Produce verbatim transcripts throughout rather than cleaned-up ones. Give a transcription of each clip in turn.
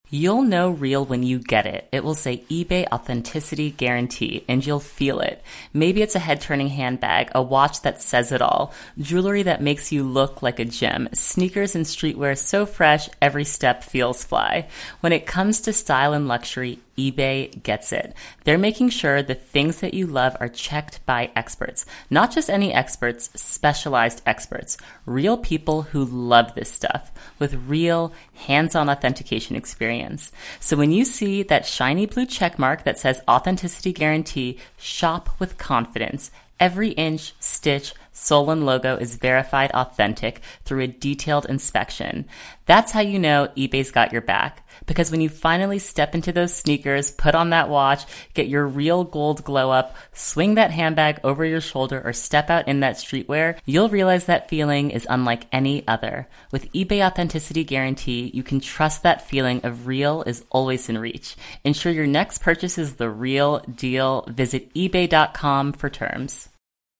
You'll know real when you get it. It will say eBay Authenticity Guarantee, and you'll feel it. Maybe it's a head-turning handbag, a watch that says it all, jewelry that makes you look like a gem, sneakers and streetwear so fresh, every step feels fly. When it comes to style and luxury, eBay gets it. They're making sure the things that you love are checked by experts. Not just any experts, specialized experts. Real people who love this stuff with real hands-on authentication experience. So when you see that shiny blue check mark that says Authenticity Guarantee, shop with confidence. Every inch, stitch, sole, and logo is verified authentic through a detailed inspection. That's how you know eBay's got your back. Because when you finally step into those sneakers, put on that watch, get your real gold glow up, swing that handbag over your shoulder, or step out in that streetwear, you'll realize that feeling is unlike any other. With eBay Authenticity Guarantee, you can trust that feeling of real is always in reach. Ensure your next purchase is the real deal. Visit ebay dot com for terms.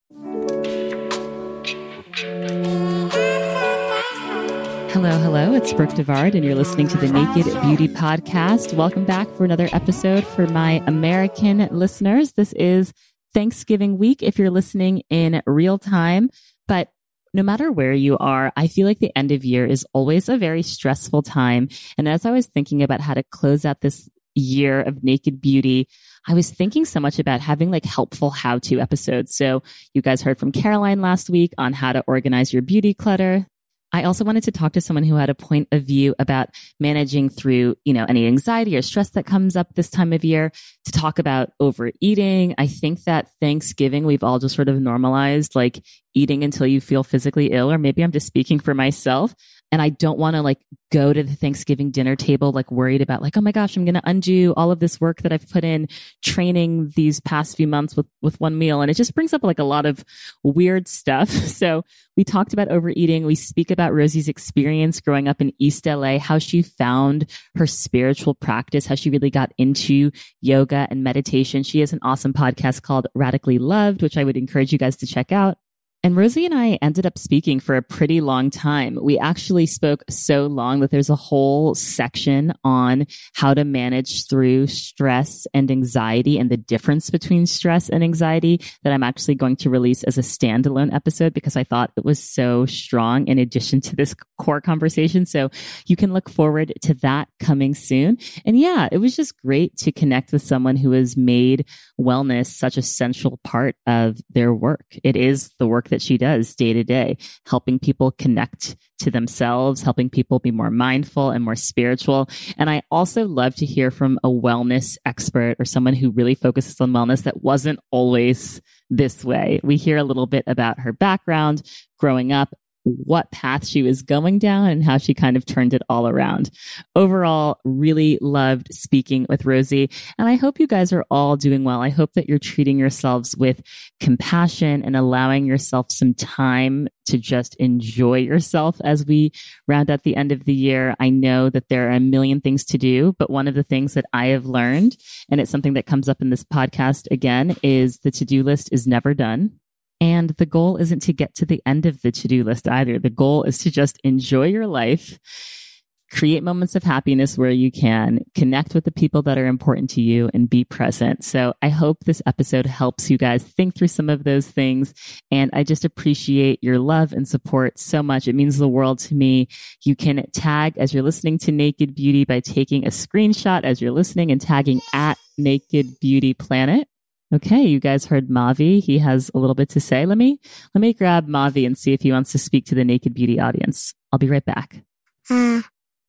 Hello, hello. It's Brooke Devard, and you're listening to the Naked Beauty Podcast. Welcome back for another episode for my American listeners. This is Thanksgiving week if you're listening in real time. But no matter where you are, I feel like the end of year is always a very stressful time. And as I was thinking about how to close out this year of Naked Beauty, I was thinking so much about having like helpful how-to episodes. So you guys heard from Caroline last week on how to organize your beauty clutter. I also wanted to talk to someone who had a point of view about managing through, you know, any anxiety or stress that comes up this time of year, to talk about overeating. I think that Thanksgiving, we've all just sort of normalized like eating until you feel physically ill, or maybe I'm just speaking for myself. And I don't want to like go to the Thanksgiving dinner table like worried about like, oh my gosh, I'm going to undo all of this work that I've put in training these past few months with, with one meal. And it just brings up like a lot of weird stuff. So we talked about overeating. We speak about Rosie's experience growing up in East L A, how she found her spiritual practice, how she really got into yoga and meditation. She has an awesome podcast called Radically Loved, which I would encourage you guys to check out. And Rosie and I ended up speaking for a pretty long time. We actually spoke so long that there's a whole section on how to manage through stress and anxiety and the difference between stress and anxiety that I'm actually going to release as a standalone episode because I thought it was so strong in addition to this core conversation. So you can look forward to that coming soon. And yeah, it was just great to connect with someone who has made wellness such a central part of their work. It is the work that she does day to day, helping people connect to themselves, helping people be more mindful and more spiritual. And I also love to hear from a wellness expert or someone who really focuses on wellness that wasn't always this way. We hear a little bit about her background growing up, what path she was going down, and how she kind of turned it all around. Overall, really loved speaking with Rosie. And I hope you guys are all doing well. I hope that you're treating yourselves with compassion and allowing yourself some time to just enjoy yourself as we round out the end of the year. I know that there are a million things to do, but one of the things that I have learned, and it's something that comes up in this podcast again, is the to-do list is never done. And the goal isn't to get to the end of the to-do list either. The goal is to just enjoy your life, create moments of happiness where you can, connect with the people that are important to you, and be present. So I hope this episode helps you guys think through some of those things. And I just appreciate your love and support so much. It means the world to me. You can tag as you're listening to Naked Beauty by taking a screenshot as you're listening and tagging at Naked Beauty Planet. Okay, you guys heard Mavi. He has a little bit to say. Let me let me grab Mavi and see if he wants to speak to the Naked Beauty audience. I'll be right back. Uh,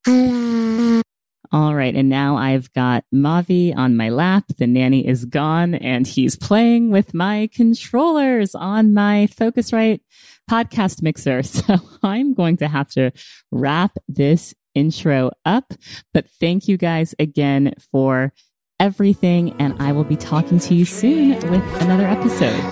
uh. All right, and now I've got Mavi on my lap. The nanny is gone, and he's playing with my controllers on my Focusrite podcast mixer. So I'm going to have to wrap this intro up. But thank you guys again for everything, and I will be talking to you soon with another episode.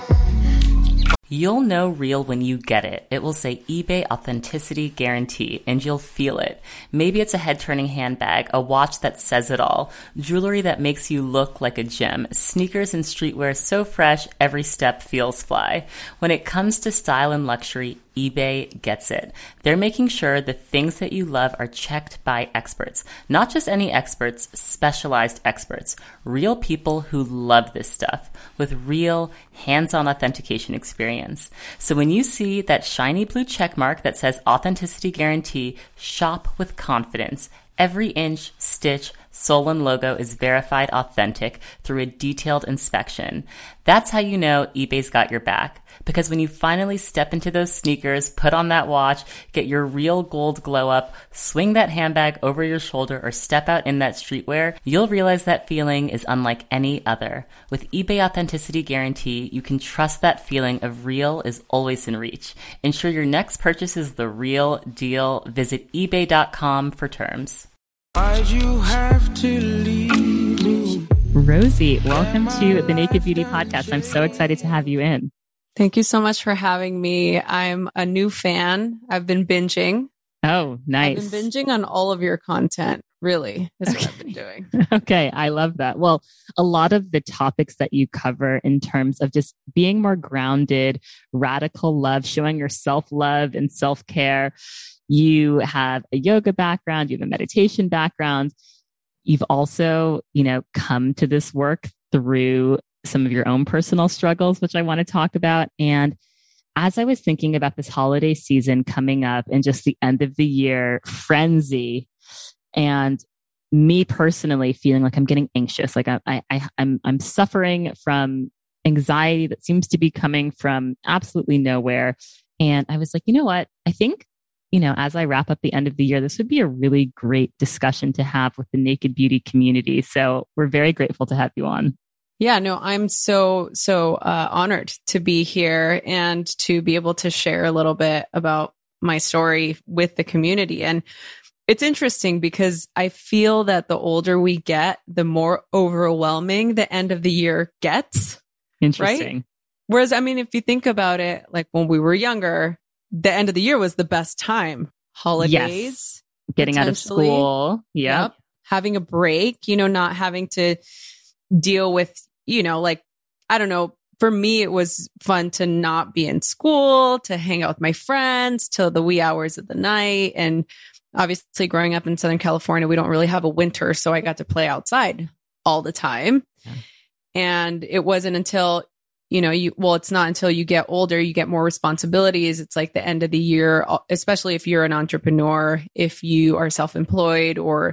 You'll know real when you get it. It will say eBay Authenticity Guarantee, and you'll feel it. Maybe it's a head-turning handbag, a watch that says it all, jewelry that makes you look like a gem, sneakers and streetwear so fresh, every step feels fly. When it comes to style and luxury, eBay gets it. They're making sure the things that you love are checked by experts. Not just any experts, specialized experts. Real people who love this stuff with real hands-on authentication experience. So when you see that shiny blue check mark that says Authenticity Guarantee, shop with confidence. Every inch, stitch, sole, and logo is verified authentic through a detailed inspection. That's how you know eBay's got your back. Because when you finally step into those sneakers, put on that watch, get your real gold glow up, swing that handbag over your shoulder, or step out in that streetwear, you'll realize that feeling is unlike any other. With eBay Authenticity Guarantee, you can trust that feeling of real is always in reach. Ensure your next purchase is the real deal. Visit ebay dot com for terms. Why'd you have to leave me? Rosie, welcome to the Naked Beauty Podcast. I'm so excited to have you in. Thank you so much for having me. I'm a new fan. I've been binging. Oh, nice. I've been binging on all of your content, really, is what I've been doing. Okay, I love that. Well, a lot of the topics that you cover in terms of just being more grounded, radical love, showing your self-love and self-care. You have a yoga background, you have a meditation background. You've also, you know, come to this work through some of your own personal struggles, which I want to talk about. And as I was thinking about this holiday season coming up and just the end of the year frenzy, and me personally feeling like I'm getting anxious, like I, I, I'm, I'm suffering from anxiety that seems to be coming from absolutely nowhere. And I was like, you know what? I think, you know, as I wrap up the end of the year, this would be a really great discussion to have with the Naked Beauty community. So we're very grateful to have you on. Yeah, no, I'm so, so uh, honored to be here and to be able to share a little bit about my story with the community. And it's interesting because I feel that the older we get, the more overwhelming the end of the year gets. Interesting. Right? Whereas, I mean, if you think about it, like when we were younger, the end of the year was the best time. Holidays. Yes. Getting out of school. Yep. Yep. Having a break, you know, not having to deal with, you know, like, I don't know, for me, it was fun to not be in school, to hang out with my friends till the wee hours of the night. And obviously growing up in Southern California, we don't really have a winter. So I got to play outside all the time. Yeah. And it wasn't until, you know, you, well, it's not until you get older, you get more responsibilities. It's like the end of the year, especially if you're an entrepreneur, if you are self-employed, or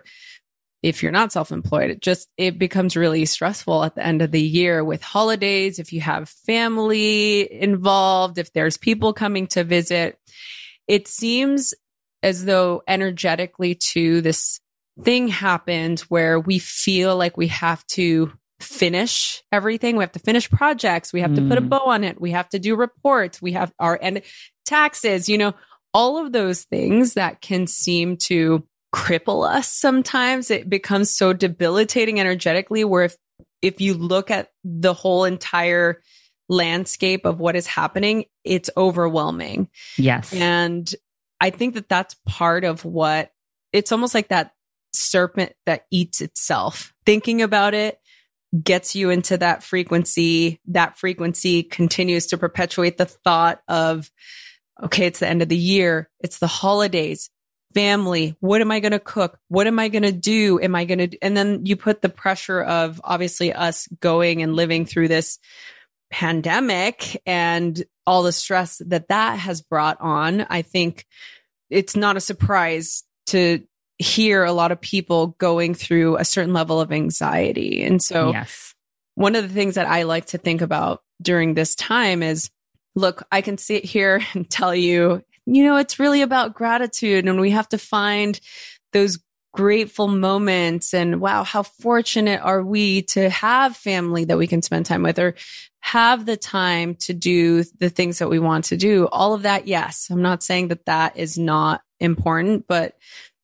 if you're not self-employed, it just, it becomes really stressful at the end of the year with holidays. If you have family involved, if there's people coming to visit, it seems as though energetically too, this thing happens where we feel like we have to finish everything. We have to finish projects. We have mm. to put a bow on it. We have to do reports. We have our and taxes, you know, all of those things that can seem to cripple us sometimes. It becomes so debilitating energetically, where if, if you look at the whole entire landscape of what is happening, it's overwhelming. Yes. And I think that that's part of what, it's almost like that serpent that eats itself. Thinking about it gets you into that frequency. That frequency continues to perpetuate the thought of, okay, it's the end of the year. It's the holidays. Family, what am I going to cook? What am I going to do? Am I going to, and then you put the pressure of obviously us going and living through this pandemic and all the stress that that has brought on. I think it's not a surprise to hear a lot of people going through a certain level of anxiety. And so yes. One of the things that I like to think about during this time is, look, I can sit here and tell you, you know, it's really about gratitude, and we have to find those grateful moments. And wow, how fortunate are we to have family that we can spend time with, or have the time to do the things that we want to do. All of that. Yes. I'm not saying that that is not important, but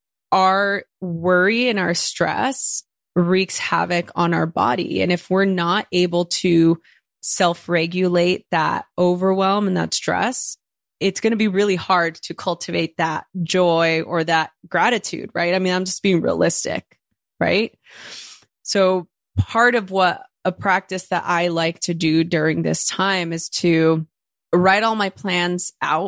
our worry and our stress wreaks havoc on our body. And if we're not able to self-regulate that overwhelm and that stress, it's going to be really hard to cultivate that joy or that gratitude, right? I mean, I'm just being realistic, right? So part of what a practice that I like to do during this time is to write all my plans out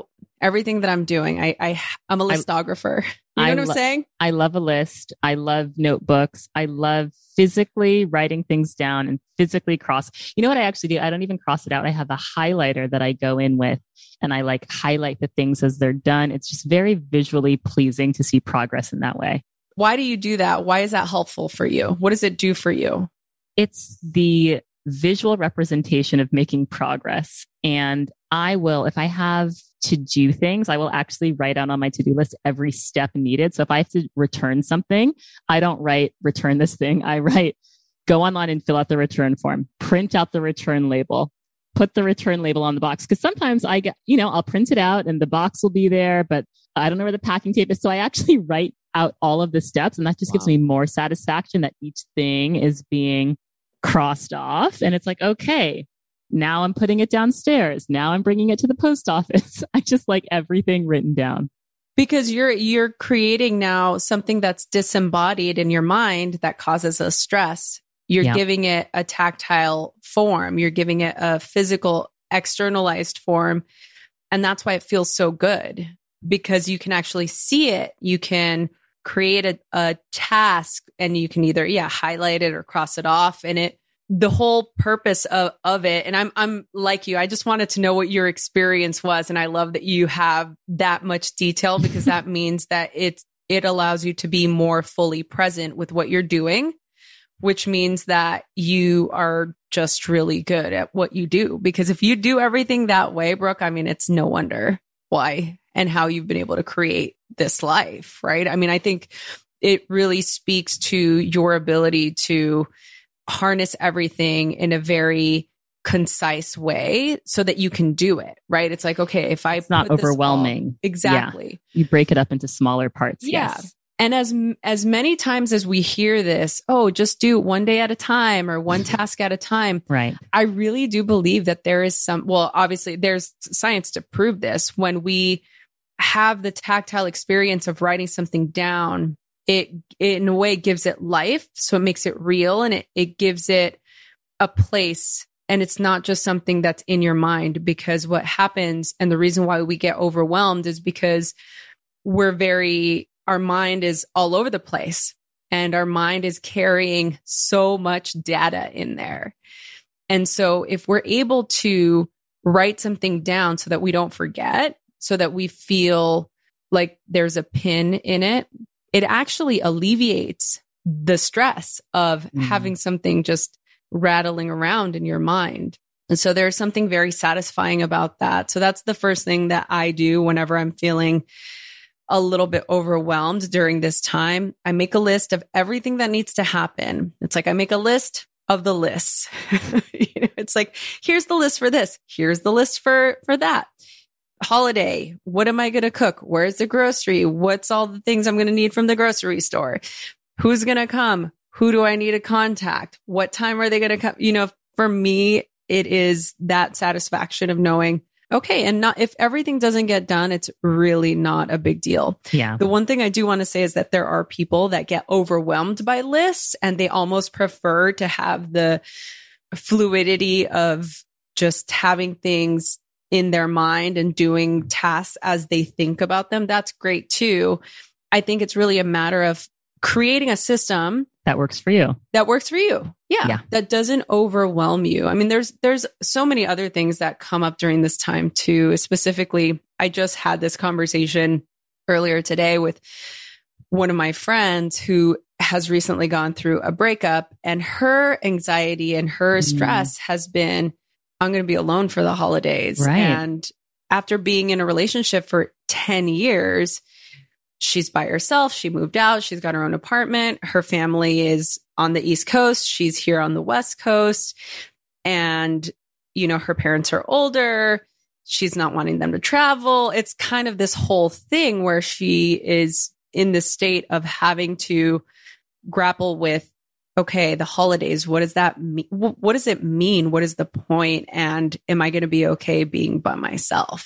everything that I'm doing. I, I I'm a listographer. You know I what I'm lo- saying? I love a list. I love notebooks. I love physically writing things down and physically cross. You know what I actually do? I don't even cross it out. I have a highlighter that I go in with and I like highlight the things as they're done. It's just very visually pleasing to see progress in that way. Why do you do that? Why is that helpful for you? What does it do for you? It's the visual representation of making progress. And I will, if I have to do things, I will actually write out on my to-do list every step needed. So if I have to return something, I don't write return this thing. I write go online and fill out the return form, print out the return label, put the return label on the box. Cause sometimes I get, you know, I'll print it out and the box will be there, but I don't know where the packing tape is. So I actually write out all of the steps and that just wow. gives me more satisfaction that each thing is being crossed off. And it's like, okay, now I'm putting it downstairs. Now I'm bringing it to the post office. I just like everything written down. Because you're, you're creating now something that's disembodied in your mind that causes us stress. You're yeah. giving it a tactile form. You're giving it a physical, externalized form. And that's why it feels so good because you can actually see it. You can create a, a task and you can either, yeah, highlight it or cross it off. And it, the whole purpose of, of it. And I'm, I'm like you, I just wanted to know what your experience was. And I love that you have that much detail because that means that it's, it allows you to be more fully present with what you're doing, which means that you are just really good at what you do. Because if you do everything that way, Brooke, I mean, it's no wonder why and how you've been able to create this life, right? I mean, I think it really speaks to your ability to harness everything in a very concise way so that you can do it, right? It's like, okay, if I it's not overwhelming. All, exactly. Yeah. You break it up into smaller parts. Yeah. Yes. And as, as many times as we hear this, oh, just do one day at a time or one task at a time. Right. I really do believe that there is some, well, obviously there's science to prove this. When we have the tactile experience of writing something down, it, it in a way gives it life. So it makes it real and it, it gives it a place. And it's not just something that's in your mind, because what happens and the reason why we get overwhelmed is because we're very, our mind is all over the place and our mind is carrying so much data in there. And so if we're able to write something down so that we don't forget, so that we feel like there's a pin in it, it actually alleviates the stress of mm. having something just rattling around in your mind. And so there's something very satisfying about that. So that's the first thing that I do whenever I'm feeling a little bit overwhelmed during this time. I make a list of everything that needs to happen. It's like I make a list of the lists. You know, it's like, here's the list for this. Here's the list for, for that. Holiday. What am I going to cook? Where's the grocery? What's all the things I'm going to need from the grocery store? Who's going to come? Who do I need to contact? What time are they going to come? You know, for me, it is that satisfaction of knowing, okay, and not, if everything doesn't get done, it's really not a big deal. Yeah. The one thing I do want to say is that there are people that get overwhelmed by lists and they almost prefer to have the fluidity of just having things in their mind and doing tasks as they think about them. That's great too. I think it's really a matter of creating a system that works for you. That works for you. Yeah, yeah. That doesn't overwhelm you. I mean, there's, there's so many other things that come up during this time too. Specifically, I just had this conversation earlier today with one of my friends who has recently gone through a breakup, and her anxiety and her mm. stress has been, I'm going to be alone for the holidays. Right. And after being in a relationship for ten years, she's by herself. She moved out. She's got her own apartment. Her family is on the East Coast. She's here on the West Coast. And, you know, her parents are older. She's not wanting them to travel. It's kind of this whole thing where she is in the state of having to grapple with, okay, the holidays, what does that mean? What does it mean? What is the point? And am I going to be okay being by myself?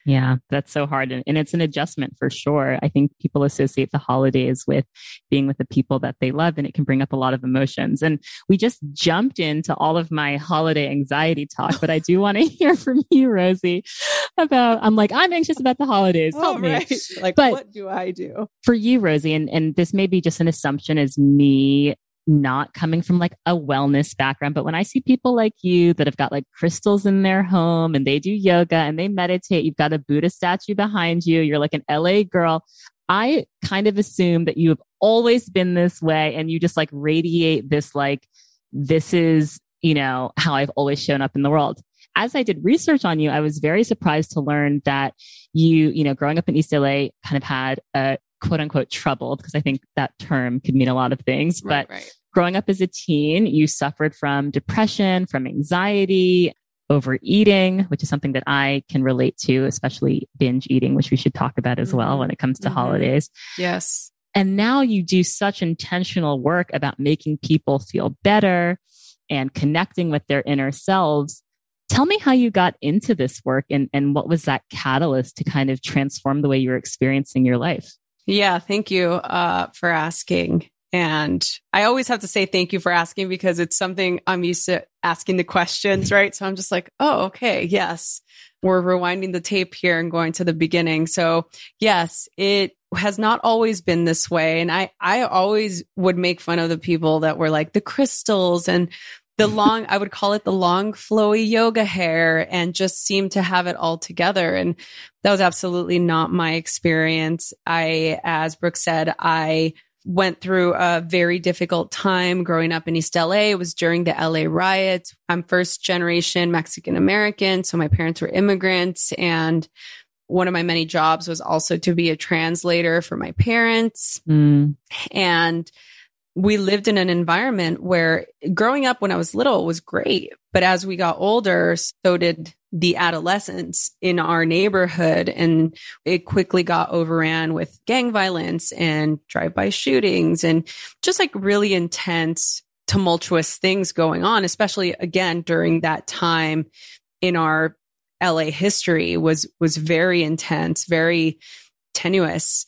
Yeah, that's so hard. And, and it's an adjustment for sure. I think people associate the holidays with being with the people that they love, and it can bring up a lot of emotions. And we just jumped into all of my holiday anxiety talk, but I do want to hear from you, Rosie, about, I'm like, I'm anxious about the holidays. Help oh, me. Right. Like, but what do I do? For you, Rosie, and, and this may be just an assumption as me not coming from like a wellness background, but when I see people like you that have got like crystals in their home and they do yoga and they meditate, you've got a Buddha statue behind you, you're like an L A girl. I kind of assume that you have always been this way and you just like radiate this, like, this is, you know, how I've always shown up in the world. As I did research on you, I was very surprised to learn that you, you know, growing up in East L A kind of had a quote unquote troubled, because I think that term could mean a lot of things. Right, but right. Growing up as a teen, you suffered from depression, from anxiety, overeating, which is something that I can relate to, especially binge eating, which we should talk about as mm-hmm. well when it comes to mm-hmm. holidays. Yes. And now you do such intentional work about making people feel better and connecting with their inner selves. Tell me how you got into this work and, and what was that catalyst to kind of transform the way you're experiencing your life? Yeah, thank you uh, for asking. And I always have to say thank you for asking because it's something I'm used to asking the questions, right? So I'm just like, oh, okay, yes. We're rewinding the tape here and going to the beginning. So yes, it has not always been this way. And I, I always would make fun of the people that were like the crystals and the long, I would call it the long flowy yoga hair and just seem to have it all together. And that was absolutely not my experience. I, as Brooke said, I went through a very difficult time growing up in East L A. It was during the L A riots. I'm first generation Mexican American. So my parents were immigrants. And one of my many jobs was also to be a translator for my parents. Mm. And we lived in an environment where growing up when I was little was great. But as we got older, so did the adolescents in our neighborhood. And it quickly got overran with gang violence and drive-by shootings and just like really intense, tumultuous things going on, especially again during that time in our L A history was, was very intense, very tenuous.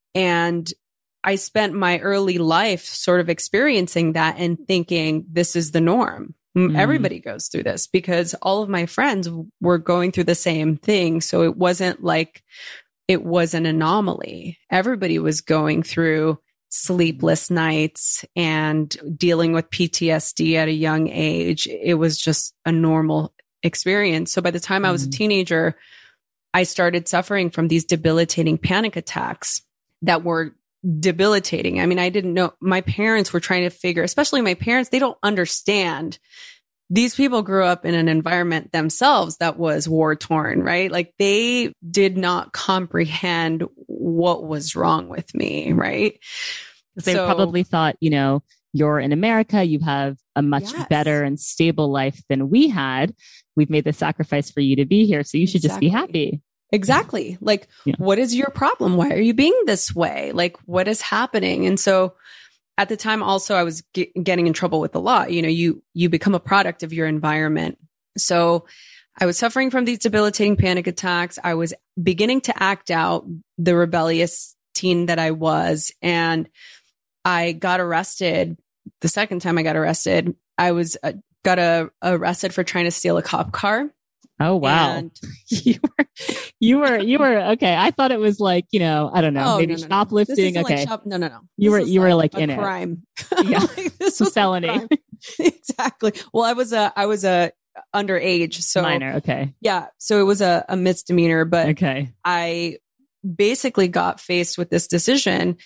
And I spent my early life sort of experiencing that and thinking this is the norm. Mm. Everybody goes through this because all of my friends were going through the same thing. So it wasn't like it was an anomaly. Everybody was going through sleepless nights and dealing with P T S D at a young age. It was just a normal experience. So by the time mm. I was a teenager, I started suffering from these debilitating panic attacks that were debilitating. I mean, I didn't know. My parents were trying to figure, especially my parents, they don't understand. These people grew up in an environment themselves that was war torn, right? Like they did not comprehend what was wrong with me, right? They so, probably thought, you know, you're in America, you have a much yes. better and stable life than we had. We've made the sacrifice for you to be here. So you should exactly. just be happy. Exactly. Like, yeah. what is your problem? Why are you being this way? Like, what is happening? And so at the time, also, I was ge- getting in trouble with the law. You know, you, you become a product of your environment. So I was suffering from these debilitating panic attacks. I was beginning to act out the rebellious teen that I was. And I got arrested. The second time I got arrested, I was uh, got uh, arrested for trying to steal a cop car. Oh, wow. And you were, you were, you were, okay. I thought it was like, you know, I don't know, oh, maybe no, no, shoplifting. No. Okay. Like shop, no, no, no. You this were, you like were like a in crime. it. Yeah. like, this was a felony. Exactly. Well, I was a, I was a underage. So minor. Okay. Yeah. So it was a, a misdemeanor, but okay. I basically got faced with this decision.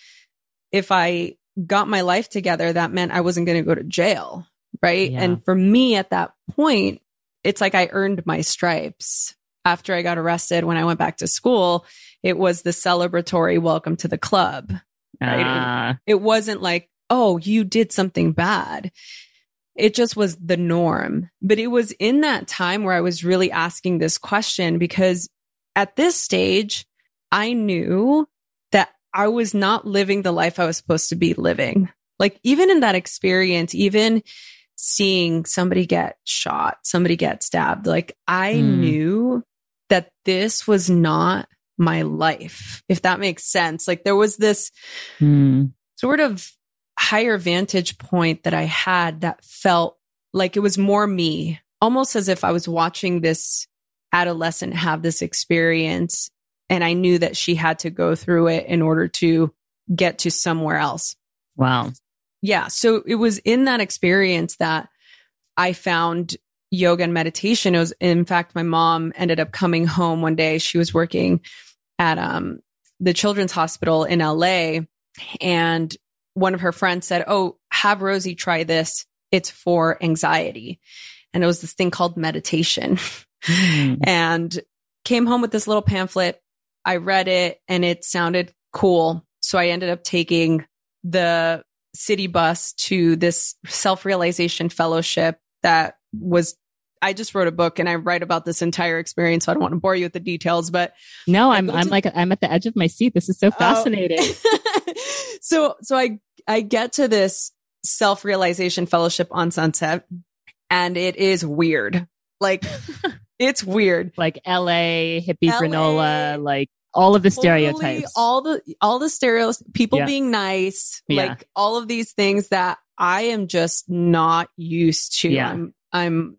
If I got my life together, that meant I wasn't going to go to jail. Right. Yeah. And for me at that point, it's like I earned my stripes. After I got arrested, when I went back to school, it was the celebratory welcome to the club. Right? Ah. It, it wasn't like, oh, you did something bad. It just was the norm. But it was in that time where I was really asking this question because at this stage, I knew that I was not living the life I was supposed to be living. Like even in that experience, even seeing somebody get shot, somebody get stabbed, like I mm. knew that this was not my life, if that makes sense. Like there was this mm. sort of higher vantage point that I had that felt like it was more me, almost as if I was watching this adolescent have this experience. And I knew that she had to go through it in order to get to somewhere else. Wow. Yeah. So it was in that experience that I found yoga and meditation. It was, in fact, my mom ended up coming home one day. She was working at um, the Children's Hospital in L A. And one of her friends said, oh, have Rosie try this. It's for anxiety. And it was this thing called meditation. Mm. And came home with this little pamphlet. I read it and it sounded cool. So I ended up taking the city bus to this self-realization fellowship that was, I just wrote a book and I write about this entire experience. So I don't want to bore you with the details, but no, I'm, I'm to, like, I'm at the edge of my seat. This is so fascinating. Oh. so, so I, I get to this self-realization fellowship on Sunset and it is weird. Like it's weird. Like L A, hippie L A, granola, like all of the stereotypes, totally all the, all the stereotypes, people yeah. being nice, yeah. like all of these things that I am just not used to. Yeah. I'm, I'm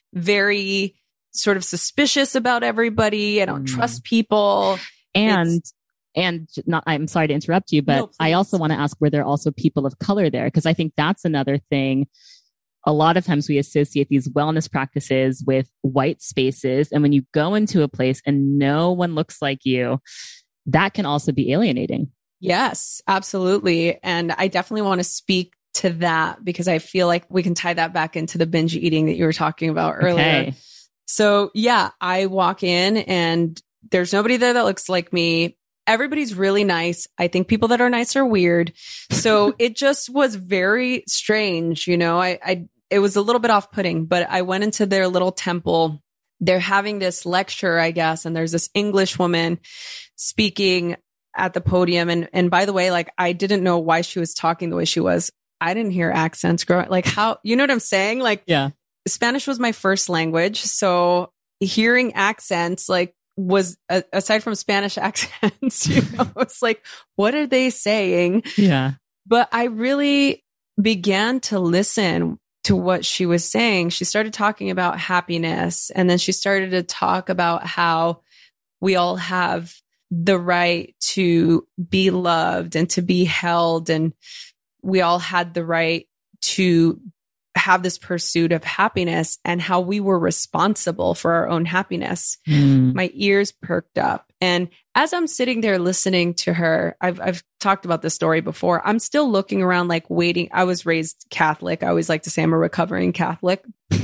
very sort of suspicious about everybody. I don't mm. trust people. And, it's, and not, I'm sorry to interrupt you, but no, I also want to ask, were there also people of color there? Because I think that's another thing. A lot of times we associate these wellness practices with white spaces. And when you go into a place and no one looks like you, that can also be alienating. Yes, absolutely. And I definitely want to speak to that because I feel like we can tie that back into the binge eating that you were talking about earlier. Okay. So yeah, I walk in and there's nobody there that looks like me. Everybody's really nice. I think people that are nice are weird. So it just was very strange. You know, I, I, it was a little bit off-putting, but I went into their little temple. They're having this lecture, I guess. And there's this English woman speaking at the podium. And, and by the way, like, I didn't know why she was talking the way she was. I didn't hear accents growing. Like how, you know what I'm saying? Like, yeah, Spanish was my first language. So hearing accents, like, was uh, aside from Spanish accents, you know, it's like, what are they saying? Yeah. But I really began to listen to what she was saying. She started talking about happiness. And then she started to talk about how we all have the right to be loved and to be held. And we all had the right to have this pursuit of happiness and how we were responsible for our own happiness. Mm. My ears perked up. And as I'm sitting there listening to her, I've, I've talked about this story before. I'm still looking around, like waiting. I was raised Catholic. I always like to say I'm a recovering Catholic.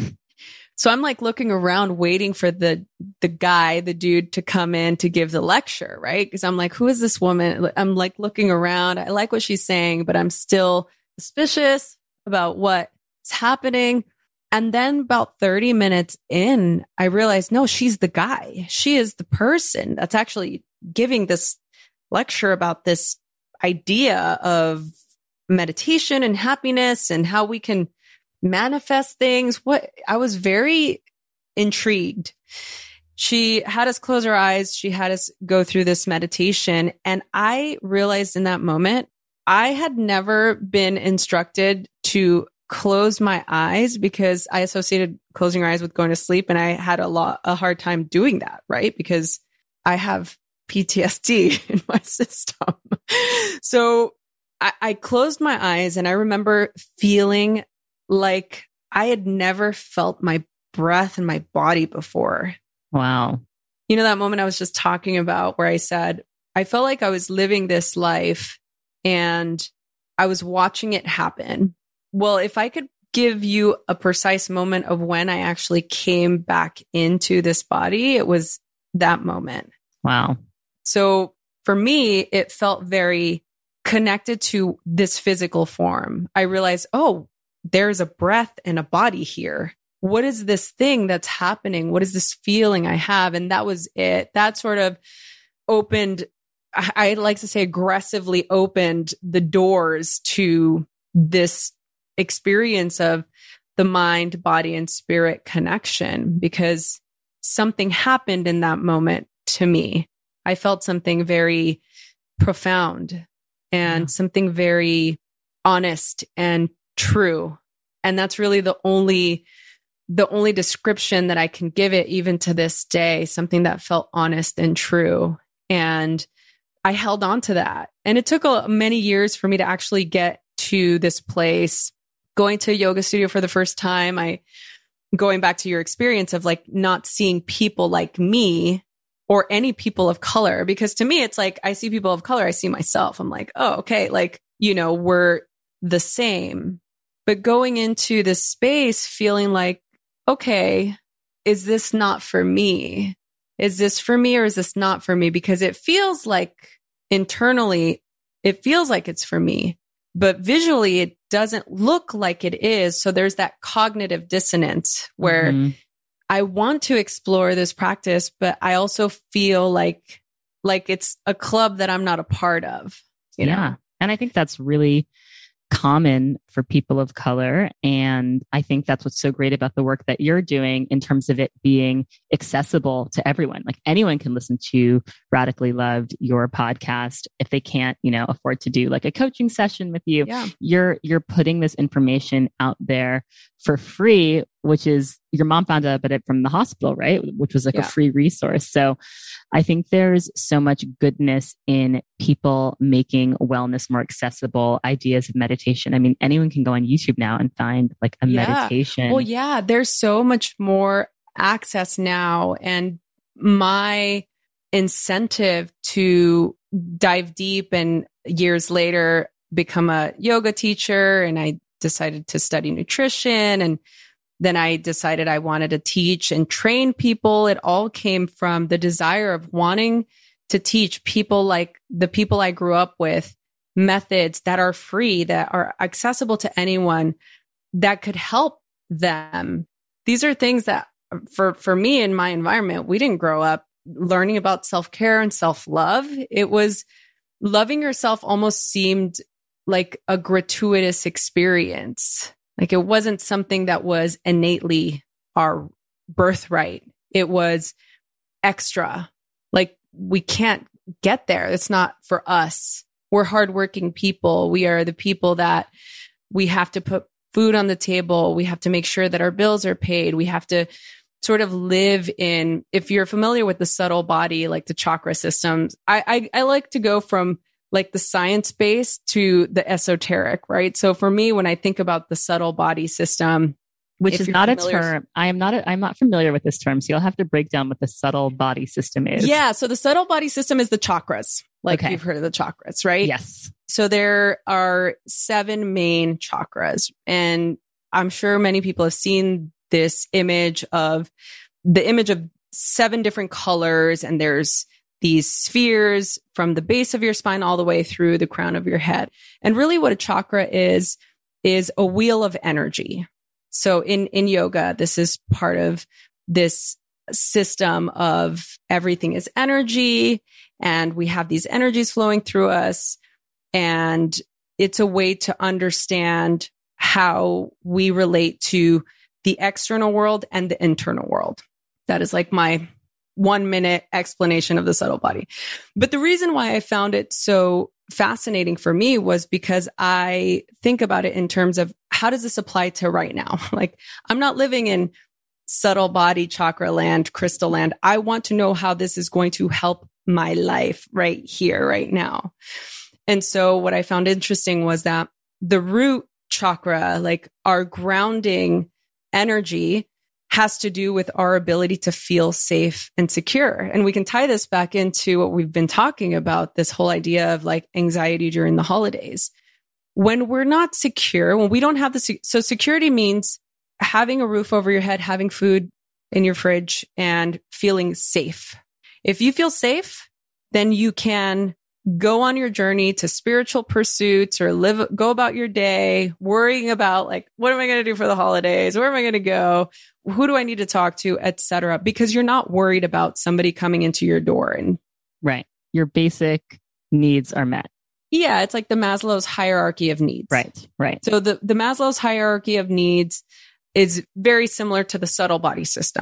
So I'm like looking around, waiting for the, the guy, the dude to come in to give the lecture, right? Because I'm like, who is this woman? I'm like looking around. I like what she's saying, but I'm still suspicious about what it's happening. And then about thirty minutes in, I realized, no, she's the guy. She is the person that's actually giving this lecture about this idea of meditation and happiness and how we can manifest things. What I was very intrigued. She had us close our eyes. She had us go through this meditation. And I realized in that moment, I had never been instructed to close my eyes because I associated closing your eyes with going to sleep. And I had a lot, a hard time doing that, right? Because I have P T S D in my system. So I, I closed my eyes and I remember feeling like I had never felt my breath in my body before. Wow. You know, that moment I was just talking about where I said, I felt like I was living this life and I was watching it happen. Well, if I could give you a precise moment of when I actually came back into this body, it was that moment. Wow. So for me, it felt very connected to this physical form. I realized, oh, there's a breath and a body here. What is this thing that's happening? What is this feeling I have? And that was it. That sort of opened, I like to say aggressively opened the doors to this experience of the mind, body, and spirit connection. Because something happened in that moment to me. I felt something very profound and yeah. something very honest and true. And that's really the only, the only description that I can give it even to this day, something that felt honest and true. And I held on to that. And it took a, many years for me to actually get to this place. Going to a yoga studio for the first time, I, going back to your experience of like not seeing people like me or any people of color, because to me, it's like, I see people of color, I see myself. I'm like, oh, okay. Like, you know, we're the same. But going into this space feeling like, okay, is this not for me? Is this for me or is this not for me? Because it feels like internally, it feels like it's for me, but visually it doesn't look like it is. So there's that cognitive dissonance where mm-hmm. I want to explore this practice, but I also feel like, like it's a club that I'm not a part of, you yeah. know? And I think that's really common for people of color. And I think that's what's so great about the work that you're doing in terms of it being accessible to everyone. Like anyone can listen to Radically Loved, your podcast. If they can't, you know, afford to do like a coaching session with you, yeah. you're, you're putting this information out there for free, which is your mom found out about it from the hospital, right? Which was like yeah. a free resource. So I think there's so much goodness in people making wellness more accessible, ideas of meditation. I mean, anyone can go on YouTube now and find like a yeah. meditation. Well, yeah, there's so much more access now. And my incentive to dive deep and years later become a yoga teacher, and I decided to study nutrition, and then I decided I wanted to teach and train people. It all came from the desire of wanting to teach people like the people I grew up with methods that are free, that are accessible to anyone, that could help them. These are things that for, for me in my environment, we didn't grow up learning about self-care and self-love. It was loving yourself almost seemed like a gratuitous experience. Like it wasn't something that was innately our birthright. It was extra. Like we can't get there. It's not for us. We're hardworking people. We are the people that we have to put food on the table. We have to make sure that our bills are paid. We have to sort of live in, if you're familiar with the subtle body, like the chakra systems, I, I, I like to go from like the science base to the esoteric, right? So for me, when I think about the subtle body system, which is not familiar, a term, I am not, a, I'm not familiar with this term. So you'll have to break down what the subtle body system is. Yeah. So the subtle body system is the chakras. Like okay. You've heard of the chakras, right? Yes. So there are seven main chakras, and I'm sure many people have seen this image of the image of seven different colors, and there's these spheres from the base of your spine all the way through the crown of your head. And really what a chakra is, is a wheel of energy. So in, in yoga, this is part of this system of everything is energy, and we have these energies flowing through us. And it's a way to understand how we relate to the external world and the internal world. That is like my one minute explanation of the subtle body. But the reason why I found it so fascinating for me was because I think about it in terms of how does this apply to right now? Like I'm not living in subtle body, chakra land, crystal land. I want to know how this is going to help my life right here, right now. And so what I found interesting was that the root chakra, like our grounding energy, has to do with our ability to feel safe and secure. And we can tie this back into what we've been talking about, this whole idea of like anxiety during the holidays. When we're not secure, when we don't have the, so security means having a roof over your head, having food in your fridge, and feeling safe. If you feel safe, then you can go on your journey to spiritual pursuits or live, go about your day worrying about like, what am I going to do for the holidays? Where am I going to go? Who do I need to talk to, et cetera? Because you're not worried about somebody coming into your door. And right. Your basic needs are met. Yeah. It's like the Maslow's hierarchy of needs. Right. Right. So the, the Maslow's hierarchy of needs is very similar to the subtle body system.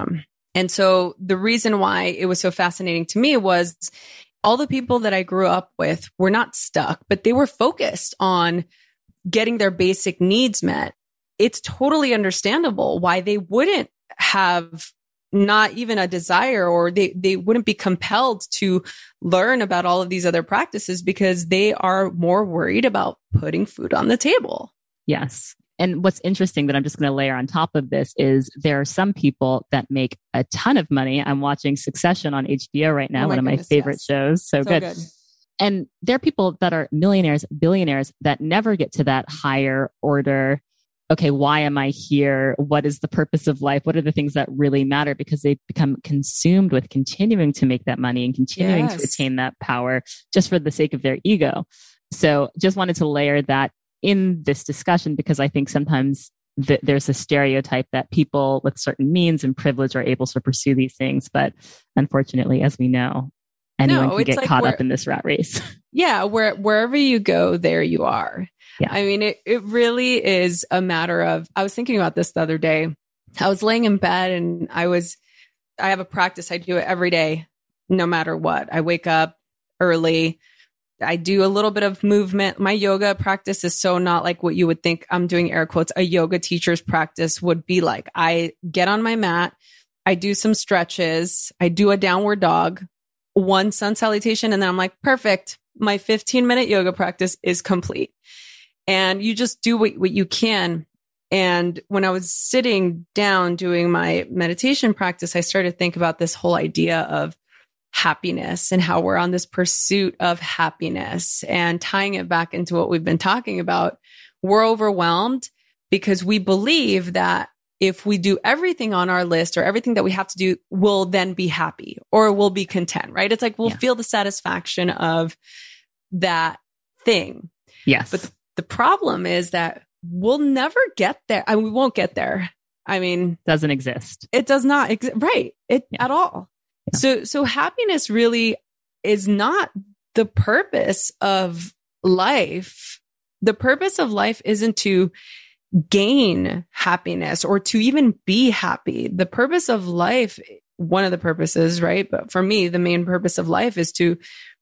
And so the reason why it was so fascinating to me was all the people that I grew up with were not stuck, but they were focused on getting their basic needs met. It's totally understandable why they wouldn't have not even a desire, or they, they wouldn't be compelled to learn about all of these other practices, because they are more worried about putting food on the table. Yes. And what's interesting that I'm just going to layer on top of this is there are some people that make a ton of money. I'm watching Succession on H B O right now, oh one of my goodness, favorite yes. shows. So, so good. good. And there are people that are millionaires, billionaires that never get to that higher order. Okay, why am I here? What is the purpose of life? What are the things that really matter? Because they become consumed with continuing to make that money and continuing Yes. to attain that power just for the sake of their ego. So just wanted to layer that in this discussion, because I think sometimes th- there's a stereotype that people with certain means and privilege are able to pursue these things. But unfortunately, as we know, anyone No, can it's get like caught we're- up in this rat race. Yeah, where wherever you go, there you are. Yeah. I mean, it, it really is a matter of, I was thinking about this the other day. I was laying in bed and I was, I have a practice. I do it every day, no matter what. I wake up early. I do a little bit of movement. My yoga practice is so not like what you would think, I'm doing air quotes, a yoga teacher's practice would be like. I get on my mat. I do some stretches. I do a downward dog, one sun salutation. And then I'm like, perfect. My fifteen minute yoga practice is complete. And you just do what, what you can. And when I was sitting down doing my meditation practice, I started to think about this whole idea of happiness and how we're on this pursuit of happiness, and tying it back into what we've been talking about. We're overwhelmed because we believe that if we do everything on our list or everything that we have to do, we'll then be happy or we'll be content, right? It's like we'll Yeah. feel the satisfaction of that thing. Yes. But the problem is that we'll never get there. I mean, we won't get there. I mean, doesn't exist. it does not exist, right? It Yeah. at all. Yeah. So, so happiness really is not the purpose of life. The purpose of life isn't to gain happiness or to even be happy. The purpose of life, one of the purposes, right? But for me, the main purpose of life is to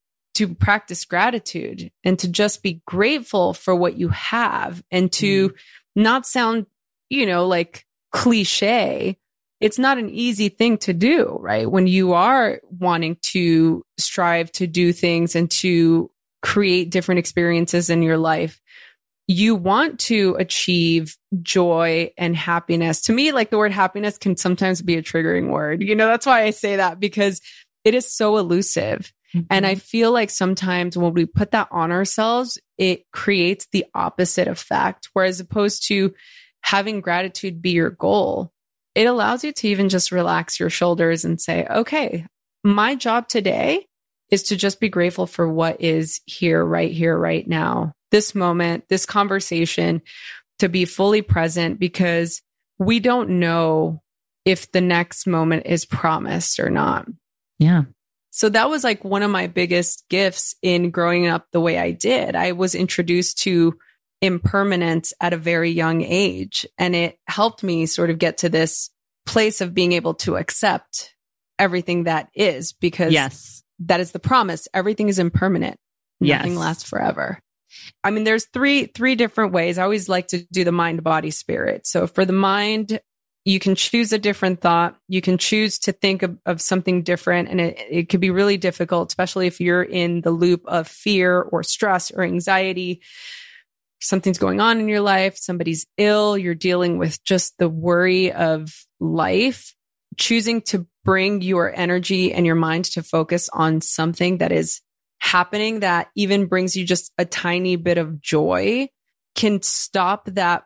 to practice gratitude and to just be grateful for what you have, and to mm. not sound, you know, like cliche. It's not an easy thing to do, right? When you are wanting to strive to do things and to create different experiences in your life, you want to achieve joy and happiness. To me, like the word happiness can sometimes be a triggering word. You know, that's why I say that, because it is so elusive. Mm-hmm. And I feel like sometimes when we put that on ourselves, it creates the opposite effect. Whereas opposed to having gratitude be your goal, it allows you to even just relax your shoulders and say, okay, my job today is to just be grateful for what is here, right here, right now, this moment, this conversation, to be fully present, because we don't know if the next moment is promised or not. Yeah. So that was like one of my biggest gifts in growing up the way I did. I was introduced to impermanence at a very young age, and it helped me sort of get to this place of being able to accept everything that is, because yes. that is the promise. Everything is impermanent. Nothing yes. lasts forever. I mean, there's three, three different ways. I always like to do the mind, body, spirit. So for the mind, you can choose a different thought. You can choose to think of, of something different. And it, it could be really difficult, especially if you're in the loop of fear or stress or anxiety. Something's going on in your life. Somebody's ill. You're dealing with just the worry of life. Choosing to bring your energy and your mind to focus on something that is happening that even brings you just a tiny bit of joy can stop that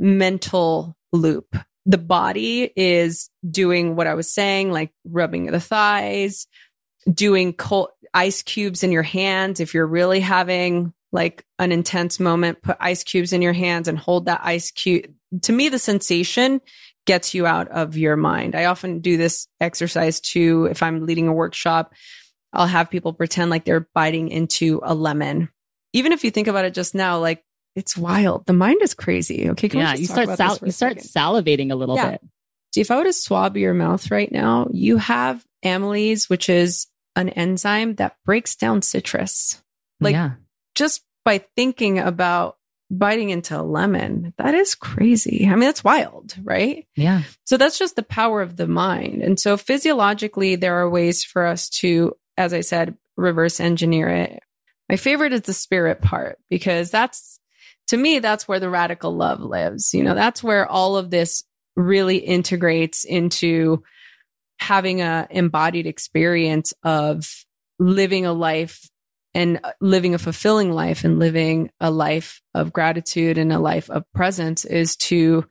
mental loop. The body is doing what I was saying, like rubbing the thighs, doing cold ice cubes in your hands. If you're really having like an intense moment, put ice cubes in your hands and hold that ice cube. To me, the sensation gets you out of your mind. I often do this exercise too. If I'm leading a workshop, I'll have people pretend like they're biting into a lemon. Even if you think about it just now, like it's wild. The mind is crazy. Okay. Can yeah. we just You talk start, about sal- this for a you start second? salivating a little Yeah. bit. See, if I were to swab your mouth right now, you have amylase, which is an enzyme that breaks down citrus. Like yeah. just by thinking about biting into a lemon, that is crazy. I mean, that's wild, right? Yeah. So that's just the power of the mind. And so physiologically, there are ways for us to, as I said, reverse engineer it. My favorite is the spirit part, because that's, to me, that's where the radical love lives. You know, that's where all of this really integrates into having a embodied experience of living a life and living a fulfilling life and living a life of gratitude and a life of presence, is to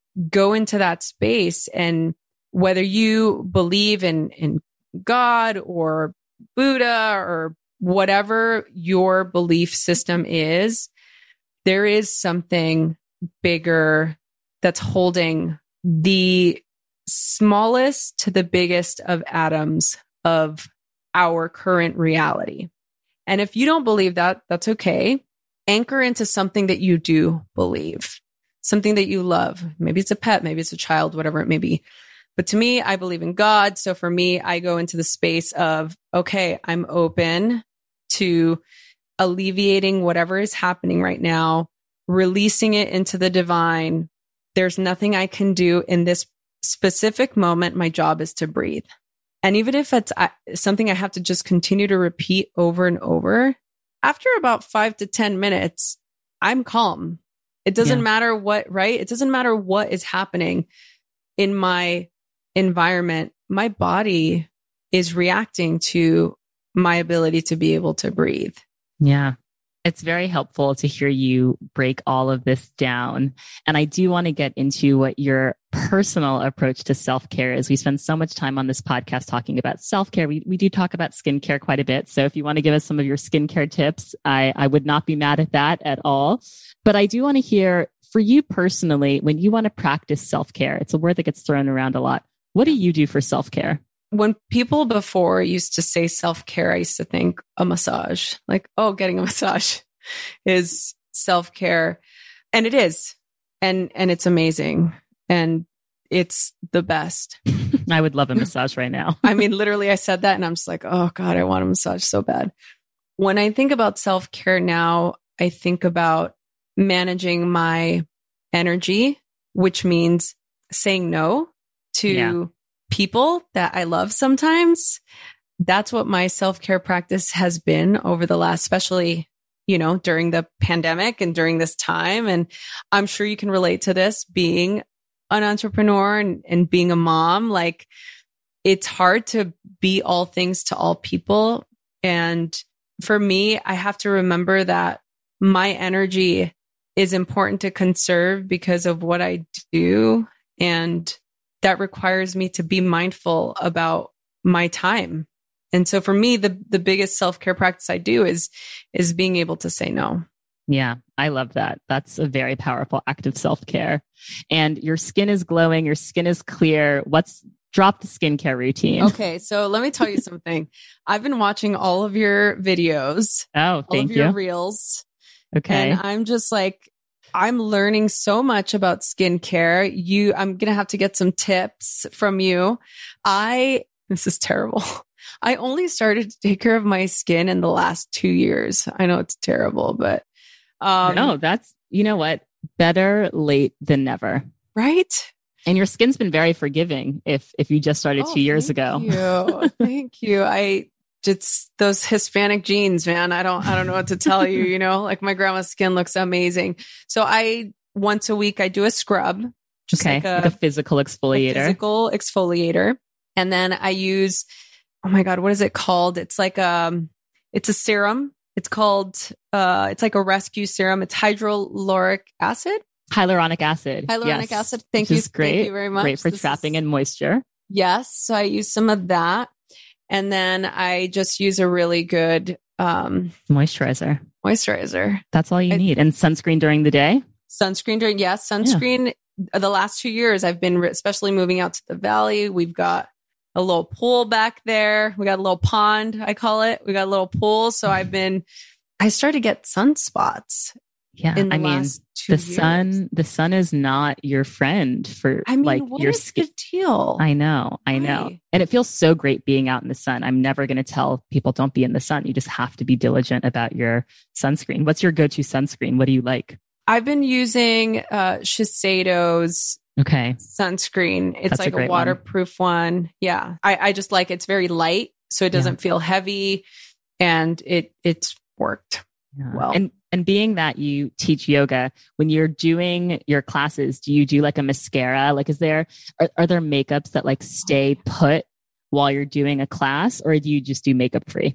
go into that space. And whether you believe in, in God or Buddha or whatever your belief system is, there is something bigger that's holding the smallest to the biggest of atoms of our current reality. And if you don't believe that, that's okay. Anchor into something that you do believe, something that you love. Maybe it's a pet, maybe it's a child, whatever it may be. But to me, I believe in God. So for me, I go into the space of, okay, I'm open to alleviating whatever is happening right now, releasing it into the divine. There's nothing I can do in this specific moment. My job is to breathe. And even if it's something I have to just continue to repeat over and over, after about five to ten minutes, I'm calm. It doesn't yeah. matter what, right? It doesn't matter what is happening in my environment. My body is reacting to my ability to be able to breathe. Yeah. It's very helpful to hear you break all of this down. And I do want to get into what your personal approach to self-care is. We spend so much time on this podcast talking about self-care. We we do talk about skincare quite a bit. So if you want to give us some of your skincare tips, I, I would not be mad at that at all. But I do want to hear, for you personally, when you want to practice self-care, it's a word that gets thrown around a lot. What do you do for self-care? When people before used to say self-care, I used to think a massage, like, oh, getting a massage is self-care. And it is. And, and it's amazing. And it's the best. I would love a massage right now. I mean, literally, I said that and I'm just like, oh God, I want a massage so bad. When I think about self-care now, I think about managing my energy, which means saying no to yeah. people that I love sometimes. That's what my self-care practice has been over the last, especially, you know, during the pandemic and during this time. And I'm sure you can relate to this, being an entrepreneur and, and being a mom. Like, it's hard to be all things to all people. And for me, I have to remember that my energy is important to conserve because of what I do. And that requires me to be mindful about my time. And so for me, the, the biggest self-care practice I do is, is being able to say no. Yeah, I love that. That's a very powerful act of self-care. And your skin is glowing. Your skin is clear. What's drop the skincare routine? Okay. So let me tell you something. I've been watching all of your videos. Oh, thank all of you. your reels. Okay. And I'm just like, I'm learning so much about skincare. You, I'm going to have to get some tips from you. I, this is terrible. I only started to take care of my skin in the last two years. I know it's terrible, but, um, no, that's, you know what? Better late than never. Right? And your skin's been very forgiving if, if you just started oh, two years thank ago. You. Thank you. I, it's those Hispanic genes, man. I don't, I don't know what to tell you, you know, like my grandma's skin looks amazing. So I, once a week, I do a scrub. Just okay. Like a, like a physical exfoliator. A physical exfoliator. And then I use, oh my God, what is it called? It's like, um, it's a serum. It's called, uh, it's like a rescue serum. It's hyaluronic acid. Hyaluronic acid. Hyaluronic yes. acid. Thank Which you. Is great. Thank you very much. Great for this trapping is, in moisture. Yes. So I use some of that. And then I just use a really good um, moisturizer. Moisturizer. That's all you I, need. And sunscreen during the day? Sunscreen during, yes. Sunscreen. Yeah. The last two years, I've been, especially moving out to the valley, we've got a little pool back there. We got a little pond, I call it. We got a little pool. So I've been, I started to get sunspots yeah, in the I last mean, two the years. sun, the sun is not your friend for I mean, like what your is skin. the deal? I know, I know. Why? And it feels so great being out in the sun. I'm never going to tell people don't be in the sun. You just have to be diligent about your sunscreen. What's your go-to sunscreen? What do you like? I've been using uh, Shiseido's Okay. sunscreen. It's That's a like a, great one. waterproof one. Yeah. I, I just like it's very light, so it doesn't feel heavy, and it it's worked Yeah. well. And and being that you teach yoga, when you're doing your classes, do you do like a mascara? Like, is there are, are there makeups that like stay put while you're doing a class, or do you just do makeup free?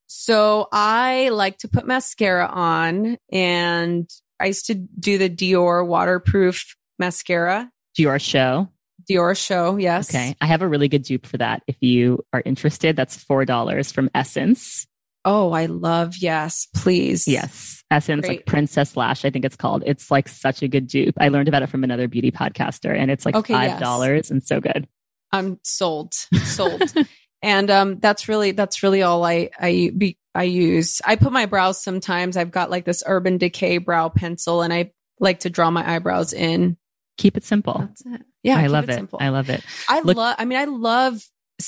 So I like to put mascara on, and I used to do the Dior waterproof mascara. Dior Show. Dior Show, yes. Okay. I have a really good dupe for that. If you are interested, that's four dollars from Essence. Oh, I love, yes, please. Yes. Essence, Great. like Princess Lash, I think it's called. It's like such a good dupe. I learned about it from another beauty podcaster, and it's like Okay, five dollars yes. and so good. I'm sold, sold. And um, that's really, that's really all I, I, be, I use. I put my brows sometimes. I've got like this Urban Decay brow pencil, and I like to draw my eyebrows in. Keep it simple. That's it. Yeah. I keep love it. simple. I love it. I Look- love, I mean, I love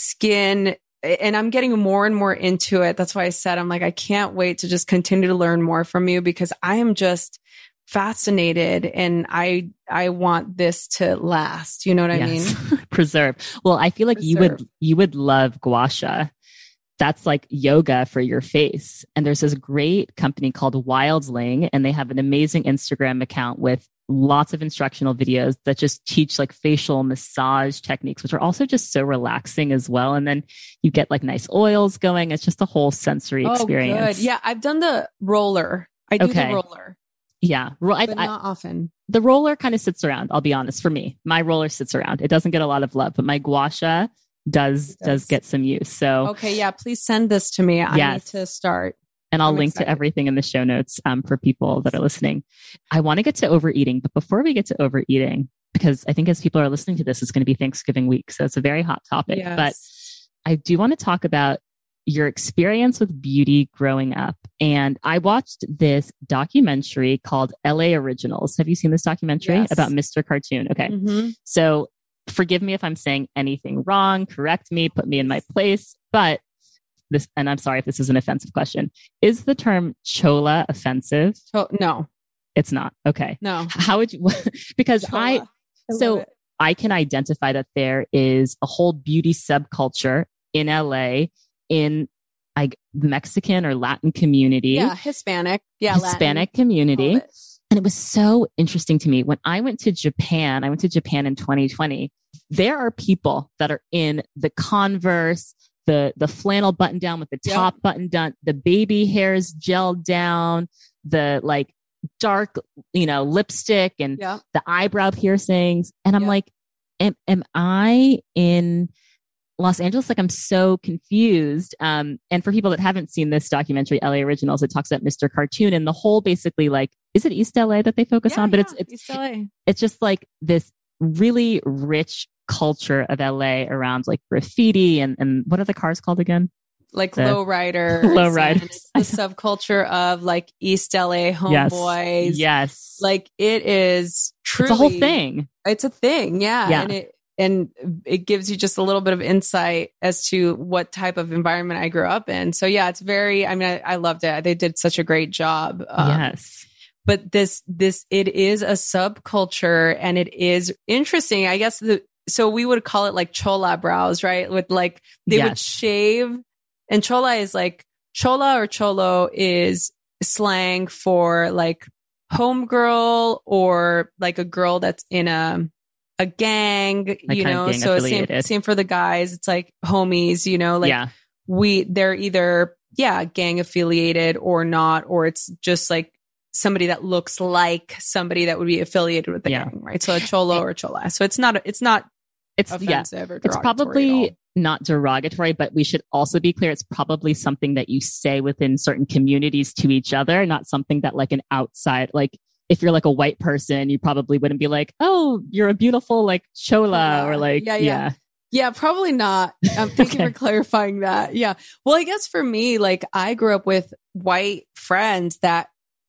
skin, and I'm getting more and more into it. That's why I said, I'm like, I can't wait to just continue to learn more from you, because I am just fascinated, and I, I want this to last. You know what I Yes. mean? Preserve. Well, I feel like you would, Preserve. you would love gua sha. That's like yoga for your face. And there's this great company called Wildling, and they have an amazing Instagram account with lots of instructional videos that just teach like facial massage techniques, which are also just so relaxing as well. And then you get like nice oils going. It's just a whole sensory Oh, experience. good. Yeah. I've done the roller. I do Okay. the roller, Yeah. Ro- I- but I- not often. the roller kind of sits around. I'll be honest. For me, my roller sits around. It doesn't get a lot of love, but my gua sha does, It does does. get some use. So, Okay. Yeah. Please send this to me. I Yes. need to start. and I'll I'm link excited. to everything in the show notes um, for people that are listening. I want to get to overeating, but before we get to overeating, because I think as people are listening to this, it's going to be Thanksgiving week. So it's a very hot topic, Yes. but I do want to talk about your experience with beauty growing up. And I watched this documentary called L A Originals. Have you seen this documentary Yes. about Mister Cartoon? Okay. Mhm. So forgive me if I'm saying anything wrong, correct me, put me in my place, but this, and I'm sorry if this is an offensive question. Is the term chola offensive? So, no, It's not. Okay. no. How would you, because I, Chola. I so love it. I can identify that there is a whole beauty subculture in L A, in like Mexican or Latin community, Yeah. Hispanic. Yeah. Hispanic Latin. community. All of it. And it was so interesting to me. When I went to Japan, I went to Japan in twenty twenty. There are people that are in the Converse, the, the flannel button down with the Yep. top button down, the baby hairs gelled down, the like dark, you know, lipstick and Yeah. the eyebrow piercings. And I'm Yep. like, am, am I in Los Angeles? Like, I'm so confused. Um, and for people that haven't seen this documentary, L A Originals, it talks about Mister Cartoon and the whole basically like, is it East L A that they focus Yeah, on? But yeah. it's, it's, East L A. it's just like this really rich culture of L A around like graffiti and, and what are the cars called again? Like The- lowriders. Lowriders. and It's the subculture of like East L A homeboys. Yes. Yes. Like it is truly it's a whole thing. It's a thing. Yeah. Yeah. And it, and it gives you just a little bit of insight as to what type of environment I grew up in. So yeah, it's very, I mean, I, I loved it. They did such a great job. Um, yes. But this, this, it is a subculture, and it is interesting. I guess the, so we would call it like chola brows, right? With like, they would Yes. shave, and chola is like, chola or cholo is slang for like homegirl, or like a girl that's in a, a gang, Like you kind of know? gang So same, affiliated. same for the guys. It's like homies, you know, like yeah. we, they're either, yeah, gang affiliated or not, or it's just like somebody that looks like somebody that would be affiliated with the Yeah. gang, right? So a cholo or a chola. So it's not, it's not It's, yeah. offensive or It's derogatory at probably all. not derogatory, but we should also be clear. It's probably something that you say within certain communities to each other, not something that like an outside, like if you're like a white person, you probably wouldn't be like, oh, you're a beautiful like chola Chola. or like, Yeah, yeah. yeah. Yeah, probably not. Um, thank Okay. you for clarifying that. Yeah. Well, I guess for me, like I grew up with white friends that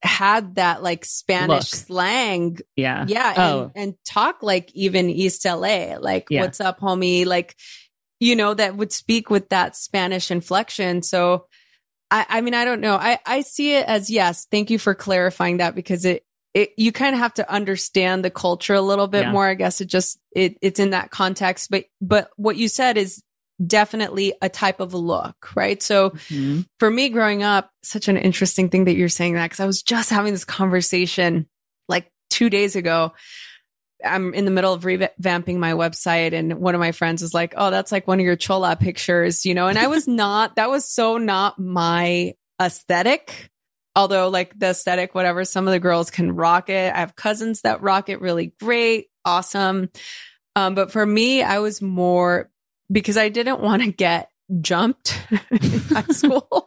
had that like Spanish Look. slang. Yeah. Yeah. And, Oh. and talk like even East L A, like, Yeah. what's up, homie? Like, you know, that would speak with that Spanish inflection. So I, I mean, I don't know. I, I see it as, yes, thank you for clarifying that, because it, it, you kind of have to understand the culture a little bit Yeah. more. I guess it just, it, it's in that context, but, but what you said is definitely a type of look, right? So Mhm. for me growing up, such an interesting thing that you're saying that, because I was just having this conversation like two days ago. I'm in the middle of revamping my website, and one of my friends was like, "Oh, that's like one of your chola pictures," you know, and I was not, that was so not my aesthetic. Although like the aesthetic, whatever, some of the girls can rock it. I have cousins that rock it really great. Awesome. Um, but for me, I was more, because I didn't want to get jumped in high school.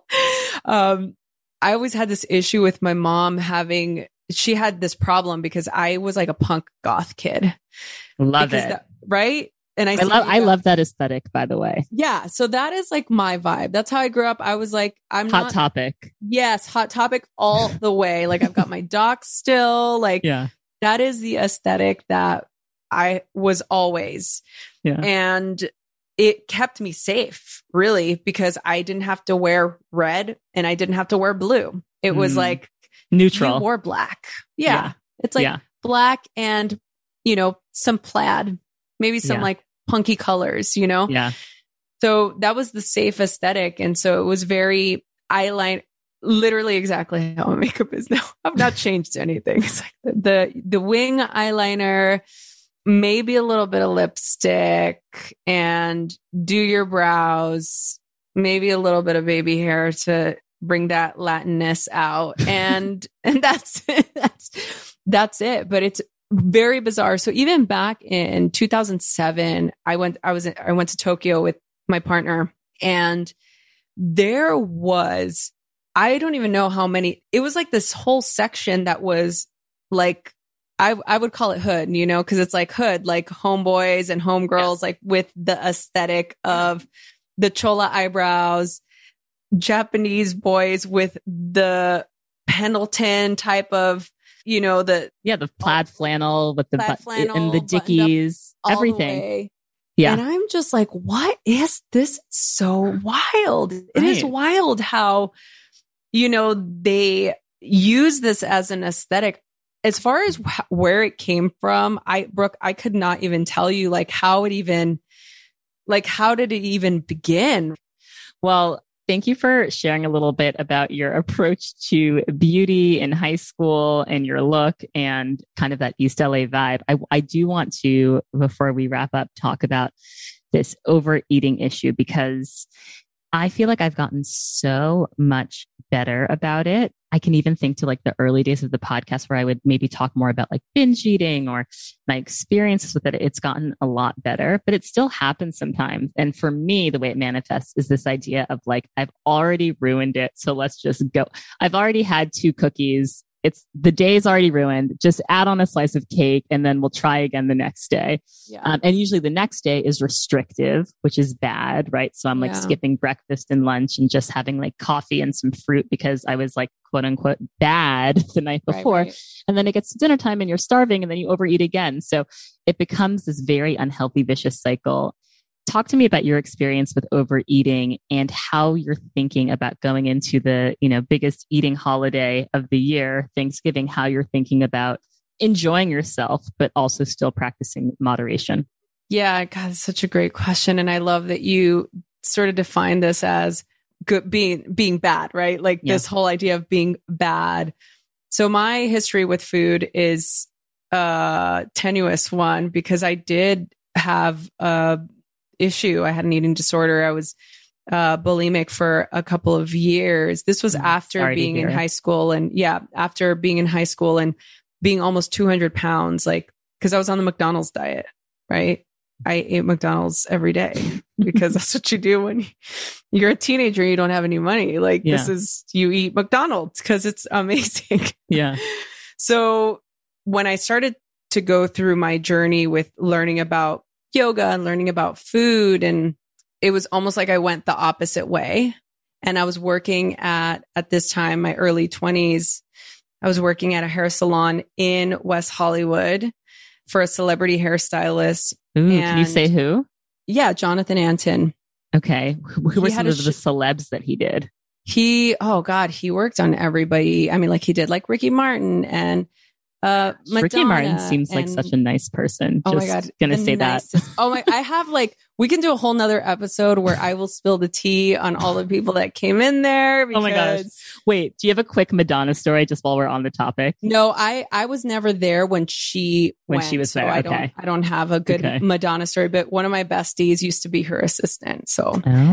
Um, I always had this issue with my mom having, she had this problem because I was like a punk goth kid. Love Because it. that- right? And I, I see love, you I got- love that aesthetic, by the way. Yeah. So that is like my vibe. That's how I grew up. I was like, I'm Hot not, topic. yes, hot topic all the way. Like I've got my docs still. Like Yeah. that is the aesthetic that I was always. Yeah. And it kept me safe, really, because I didn't have to wear red and I didn't have to wear blue. It was Mm. like, Neutral. you wore black. Yeah. Yeah. It's like Yeah. black and, you know, some plaid, maybe some Yeah. like punky colors, you know? Yeah. So that was the safe aesthetic. And so it was very eyeliner, literally exactly how my makeup is now. I've not changed anything. It's like the, the, the wing eyeliner, maybe a little bit of lipstick, and do your brows, maybe a little bit of baby hair to bring that Latinness out. And, and that's, that's, that's it. But it's very bizarre. So even back in two thousand seven, I went, I was, in, I went to Tokyo with my partner, and there was, I don't even know how many, it was like this whole section that was like, I I would call it hood, you know, because it's like hood, like homeboys and homegirls, like with the aesthetic of the chola eyebrows, Japanese boys with the Pendleton type of, you know, the Yeah. The plaid flannel with the Plaid but- flannel, and the buttoned up dickies, all the everything. way. Yeah. And I'm just like, what is this? So wild. It is Right. wild how, you know, they use this as an aesthetic. As far as wh- where it came from, I, Brooke, I could not even tell you like how it even, like, how did it even begin? Well, thank you for sharing a little bit about your approach to beauty in high school and your look and kind of that East L A vibe. I, I do want to, before we wrap up, talk about this overeating issue, because I feel like I've gotten so much better about it. I can even think to like the early days of the podcast where I would maybe talk more about like binge eating or my experiences with it. It's gotten a lot better, but it still happens sometimes. And for me, the way it manifests is this idea of like, I've already ruined it. So let's just go. I've already had two cookies. It's the day's already ruined. Just add on a slice of cake and then we'll try again the next day. Yeah. Um, and usually the next day is restrictive, which is bad, right? So I'm like Yeah. skipping breakfast and lunch and just having like coffee and some fruit because I was like, quote unquote, bad the night Right, before. right. And then it gets to dinner time and you're starving and then you overeat again. So it becomes this very unhealthy, vicious cycle. Talk to me about your experience with overeating and how you're thinking about going into the, you know, biggest eating holiday of the year, Thanksgiving, how you're thinking about enjoying yourself, but also still practicing moderation. Yeah, God, it's such a great question. And I love that you sort of define this as good, being, being bad, right? Like Yeah. this whole idea of being bad. So my history with food is a tenuous one because I did have a issue. I had an eating disorder. I was uh, bulimic for a couple of years. This was Mm, after sorry to being in hear. high school. And yeah, after being in high school and being almost two hundred pounds, like, cause I was on the McDonald's diet, right? I ate McDonald's every day because that's what you do when you're a teenager and you don't have any money. Like Yeah. this is, you eat McDonald's because it's amazing. Yeah. So when I started to go through my journey with learning about yoga and learning about food, and it was almost like I went the opposite way. And I was working at, at this time, my early twenties, I was working at a hair salon in West Hollywood for a celebrity hairstylist. Ooh, and can you say who? Yeah, Jonathan Antin. Okay. Who, who were He some had of a the sh- celebs that he did? He, oh God, he worked on everybody. I mean, like he did like Ricky Martin and uh Madonna. Ricky Martin seems like and- such a nice person. Oh Just my God. gonna the say nicest- that. Oh my, I have like, we can do a whole nother episode where I will spill the tea on all the people that came in there. Because, Oh my gosh. Wait, do you have a quick Madonna story just while we're on the topic? No, I, I was never there when she When went, she was so there, I okay. don't, I don't have a good Okay. Madonna story, but one of my besties used to be her assistant. So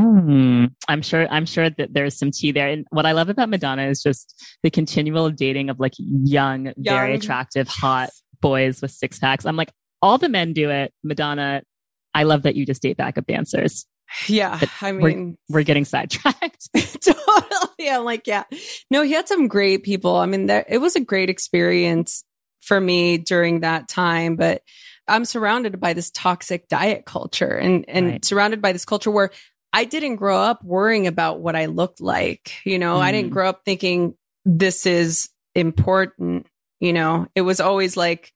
Oh, I'm sure. I'm sure that there's some tea there. And what I love about Madonna is just the continual dating of like young, very Young. attractive, hot boys with six packs. I'm like, all the men do it. Madonna, I love that you just date backup dancers. yeah, But I we're- mean, We're getting sidetracked. totally. I'm like, yeah, no, he had some great people. I mean, there, it was a great experience for me during that time, but I'm surrounded by this toxic diet culture and, and Right. surrounded by this culture where I didn't grow up worrying about what I looked like. You know, I didn't Mm. grow up thinking this is important. You know, it was always like,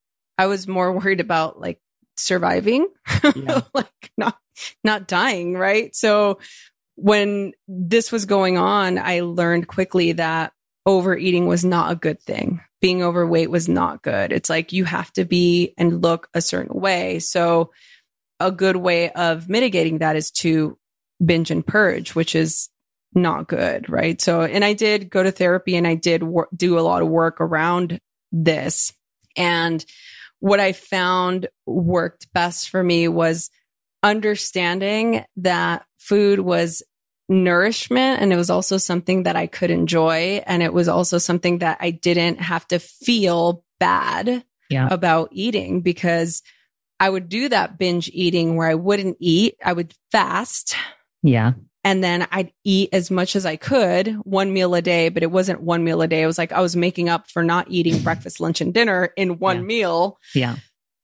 I was more worried about like surviving, Yeah. like not, not dying. Right. So when this was going on, I learned quickly that overeating was not a good thing. Being overweight was not good. It's like you have to be and look a certain way. So a good way of mitigating that is to binge and purge, which is not good. Right. So, and I did go to therapy and I did wor- do a lot of work around this. And what I found worked best for me was understanding that food was nourishment and it was also something that I could enjoy. And it was also something that I didn't have to feel bad Yeah. about eating, because I would do that binge eating where I wouldn't eat. I would fast Yeah. and then I'd eat as much as I could, one meal a day, but it wasn't one meal a day. It was like I was making up for not eating breakfast, lunch, and dinner in one Yeah. meal. Yeah.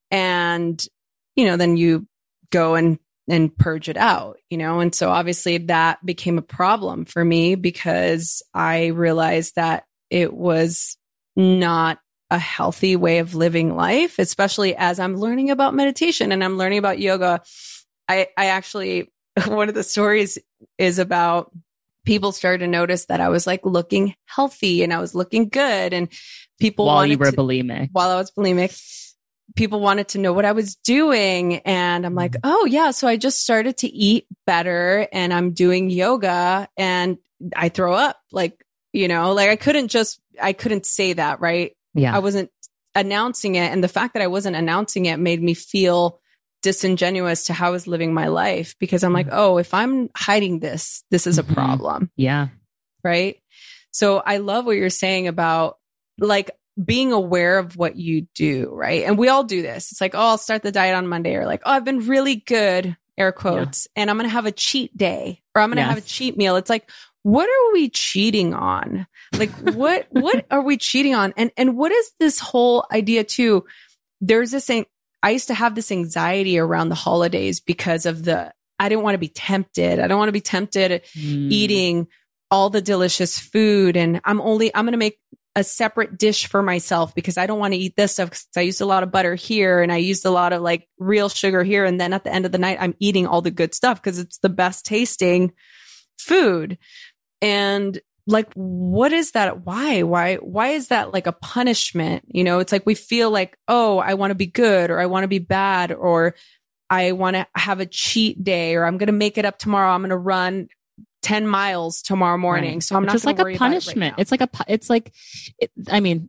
And, you know, then you go and and purge it out, you know? And so obviously that became a problem for me because I realized that it was not a healthy way of living life, especially as I'm learning about meditation and I'm learning about yoga. I, I actually, one of the stories is about people started to notice that I was like looking healthy and I was looking good, and people While wanted you were to, bulimic. while I was bulimic, people wanted to know what I was doing. And I'm like, oh yeah. So I just started to eat better and I'm doing yoga and I throw up. Like, you know, like I couldn't just, I couldn't say that, right? Yeah. I wasn't announcing it. And the fact that I wasn't announcing it made me feel disingenuous to how I was living my life, because I'm like, oh, if I'm hiding this, this is a Mhm. problem. Yeah. Right. So I love what you're saying about like being aware of what you do. Right. And we all do this. It's like, oh, I'll start the diet on Monday, or like, oh, I've been really good, air quotes, and I'm going to have a cheat day, or I'm going to have a Yes. cheat meal. It's like, what are we cheating on? Like, what, what are we cheating on? And, and what is this whole idea too? There's this thing. I used to have this anxiety around the holidays because of the, I didn't want to be tempted. I don't want to be tempted Mm. eating all the delicious food. And I'm only, I'm going to make a separate dish for myself because I don't want to eat this stuff because I used a lot of butter here and I used a lot of like real sugar here. And then at the end of the night, I'm eating all the good stuff because it's the best tasting food. And like, what is that? Why, why, why is that like a punishment? You know, it's like, we feel like, oh, I want to be good, or I want to be bad, or I want to have a cheat day, or I'm going to make it up tomorrow. I'm going to run ten miles tomorrow morning. Right. So I'm It's not just gonna like worry a about it right punishment. now. It's like a, pu- it's like, it, I mean,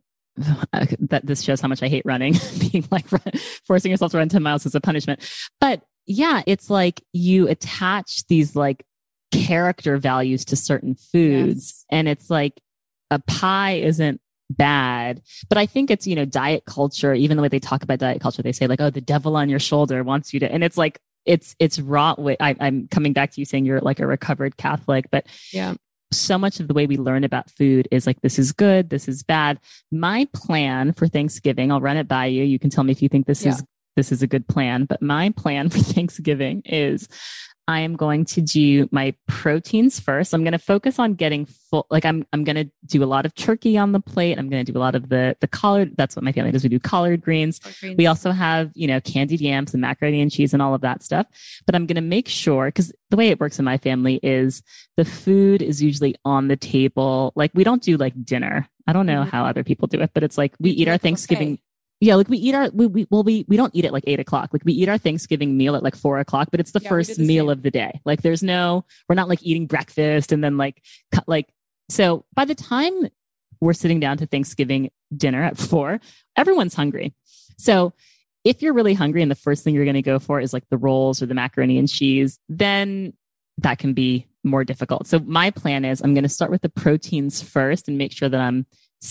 that this shows how much I hate running, being like run, forcing yourself to run ten miles is a punishment. But yeah, it's like you attach these like character values to certain foods. Yes. And it's like a pie isn't bad, but I think it's, you know, diet culture, even the way they talk about diet culture, they say like, oh, the devil on your shoulder wants you to, and it's like, it's, it's raw. I, I'm coming back to you saying you're like a recovered Catholic, but Yeah. so much of the way we learn about food is like, this is good, this is bad. My plan for Thanksgiving, I'll run it by you. You can tell me if you think this Yeah. is this is a good plan, but my plan for Thanksgiving is I am going to do my proteins first. I'm going to focus on getting full, like I'm, I'm going to do a lot of turkey on the plate. I'm going to do a lot of the, the collard. That's what my family does. We do collard greens. greens. We also have, you know, candied yams and macaroni and cheese and all of that stuff. But I'm going to make sure, because the way it works in my family is the food is usually on the table. Like we don't do like dinner. I don't know mm-hmm. how other people do it, but it's like we eat our Thanksgiving. Okay. Yeah, like we eat our, we, we, well, we, we don't eat at like eight o'clock. Like we eat our Thanksgiving meal at like four o'clock, but it's the yeah, first the meal same. of the day. Like there's no, we're not like eating breakfast and then like, cut, like, so by the time we're sitting down to Thanksgiving dinner at four, everyone's hungry. So if you're really hungry and the first thing you're going to go for is like the rolls or the macaroni and cheese, then that can be more difficult. So my plan is I'm going to start with the proteins first and make sure that I'm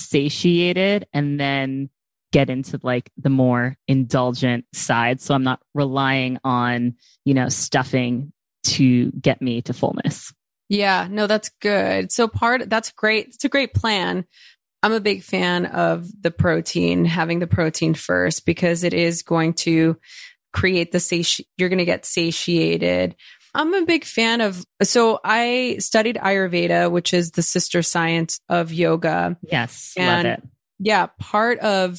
satiated and then get into like the more indulgent side. So I'm not relying on, you know, stuffing to get me to fullness. Yeah, no, that's good. So part, that's great. It's a great plan. I'm a big fan of the protein, having the protein first, because it is going to create the sati- you're going to get satiated. I'm a big fan of, so I studied Ayurveda, which is the sister science of yoga. Yes, and love it. Yeah, part of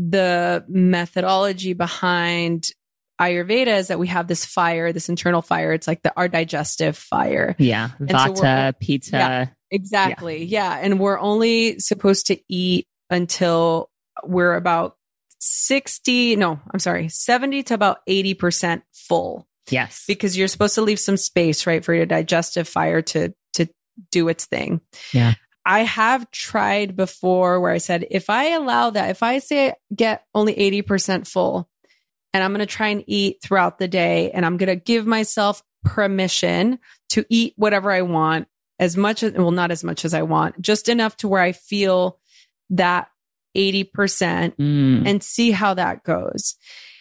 the methodology behind Ayurveda is that we have this fire, this internal fire. It's like the our digestive fire. Yeah. Vata, so Pitta. Yeah, exactly. Yeah. yeah. And we're only supposed to eat until we're about sixty, no, I'm sorry, seventy to about eighty percent full. Yes. Because you're supposed to leave some space, right, for your digestive fire to, to do its thing. Yeah. I have tried before where I said, if I allow that, if I say get only eighty percent full and I'm going to try and eat throughout the day and I'm going to give myself permission to eat whatever I want, as much as, well, not as much as I want, just enough to where I feel that eighty percent mm. and see how that goes.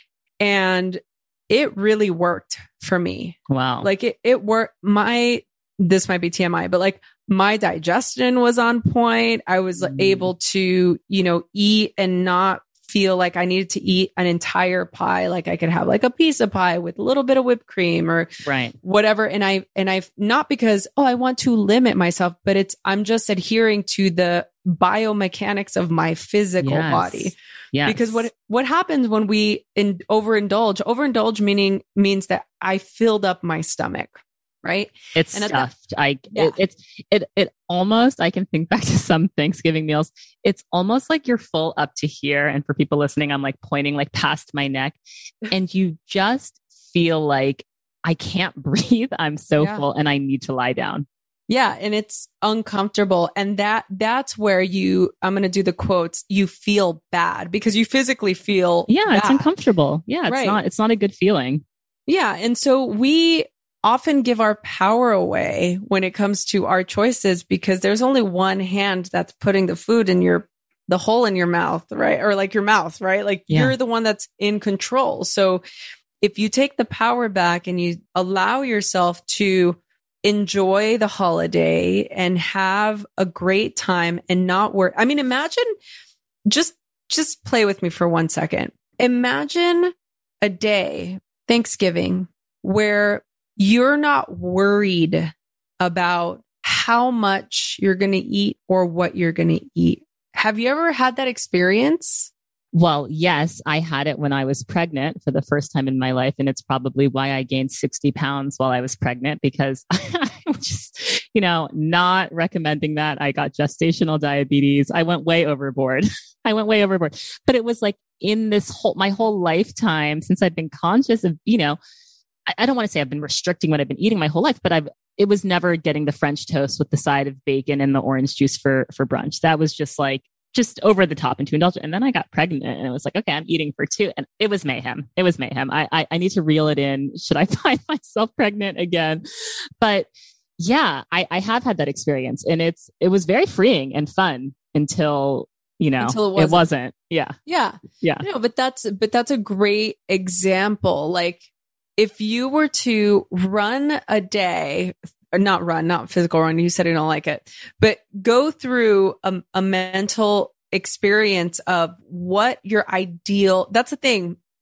And it really worked for me. Wow. Like it, it worked. My, this might be T M I, but like my digestion was on point. I was mm. able to, you know, eat and not feel like I needed to eat an entire pie. Like I could have like a piece of pie with a little bit of whipped cream or right. whatever. And I, and I've not because, oh, I want to limit myself, but it's, I'm just adhering to the biomechanics of my physical yes. body. Yeah. Because what, what happens when we in, overindulge, overindulge meaning means that I filled up my stomach. Right. It's and stuffed. That, I, yeah. it, it's, it, it almost, I can think back to some Thanksgiving meals. It's almost like you're full up to here. And for people listening, I'm like pointing like past my neck and you just feel like I can't breathe. I'm so yeah. full and I need to lie down. Yeah. And it's uncomfortable. And that, that's where you, I'm going to do the quotes. You feel bad because you physically feel Yeah. bad. It's uncomfortable. Yeah. It's right. not, it's not a good feeling. Yeah. And so we often give our power away when it comes to our choices because there's only one hand that's putting the food in your, the hole in your mouth, right? Or like your mouth, right? Like yeah. you're the one that's in control. So if you take the power back and you allow yourself to enjoy the holiday and have a great time and not worry. I mean, imagine just, just play with me for one second. Imagine a day, Thanksgiving, where you're not worried about how much you're going to eat or what you're going to eat. Have you ever had that experience? Well, yes, I had it when I was pregnant for the first time in my life. And it's probably why I gained sixty pounds while I was pregnant, because I was just, you know, not recommending that. I got gestational diabetes. I went way overboard. I went way overboard. But it was like in this whole, my whole lifetime since I've been conscious of, you know, I don't want to say I've been restricting what I've been eating my whole life, but I've, it was never getting the French toast with the side of bacon and the orange juice for, for brunch. That was just like, just over the top and too indulgent. And then I got pregnant and it was like, okay, I'm eating for two. And it was mayhem. It was mayhem. I, I, I need to reel it in. Should I find myself pregnant again? But yeah, I, I have had that experience and it's, it was very freeing and fun until, you know, until it wasn't. it wasn't. Yeah. Yeah. Yeah. No, but that's, but that's a great example. Like, if you were to run a day, or not run, not physical run, you said you don't like it, but go through a, a mental experience of what your ideal, that's the thing.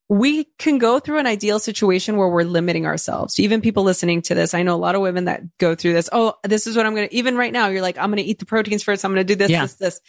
we can go through an ideal situation where we're limiting ourselves. Even people listening to this, I know a lot of women that go through this. Oh, this is what I'm going to, even right now, you're like, I'm going to eat the proteins first. I'm going to do this, Yeah. this, this.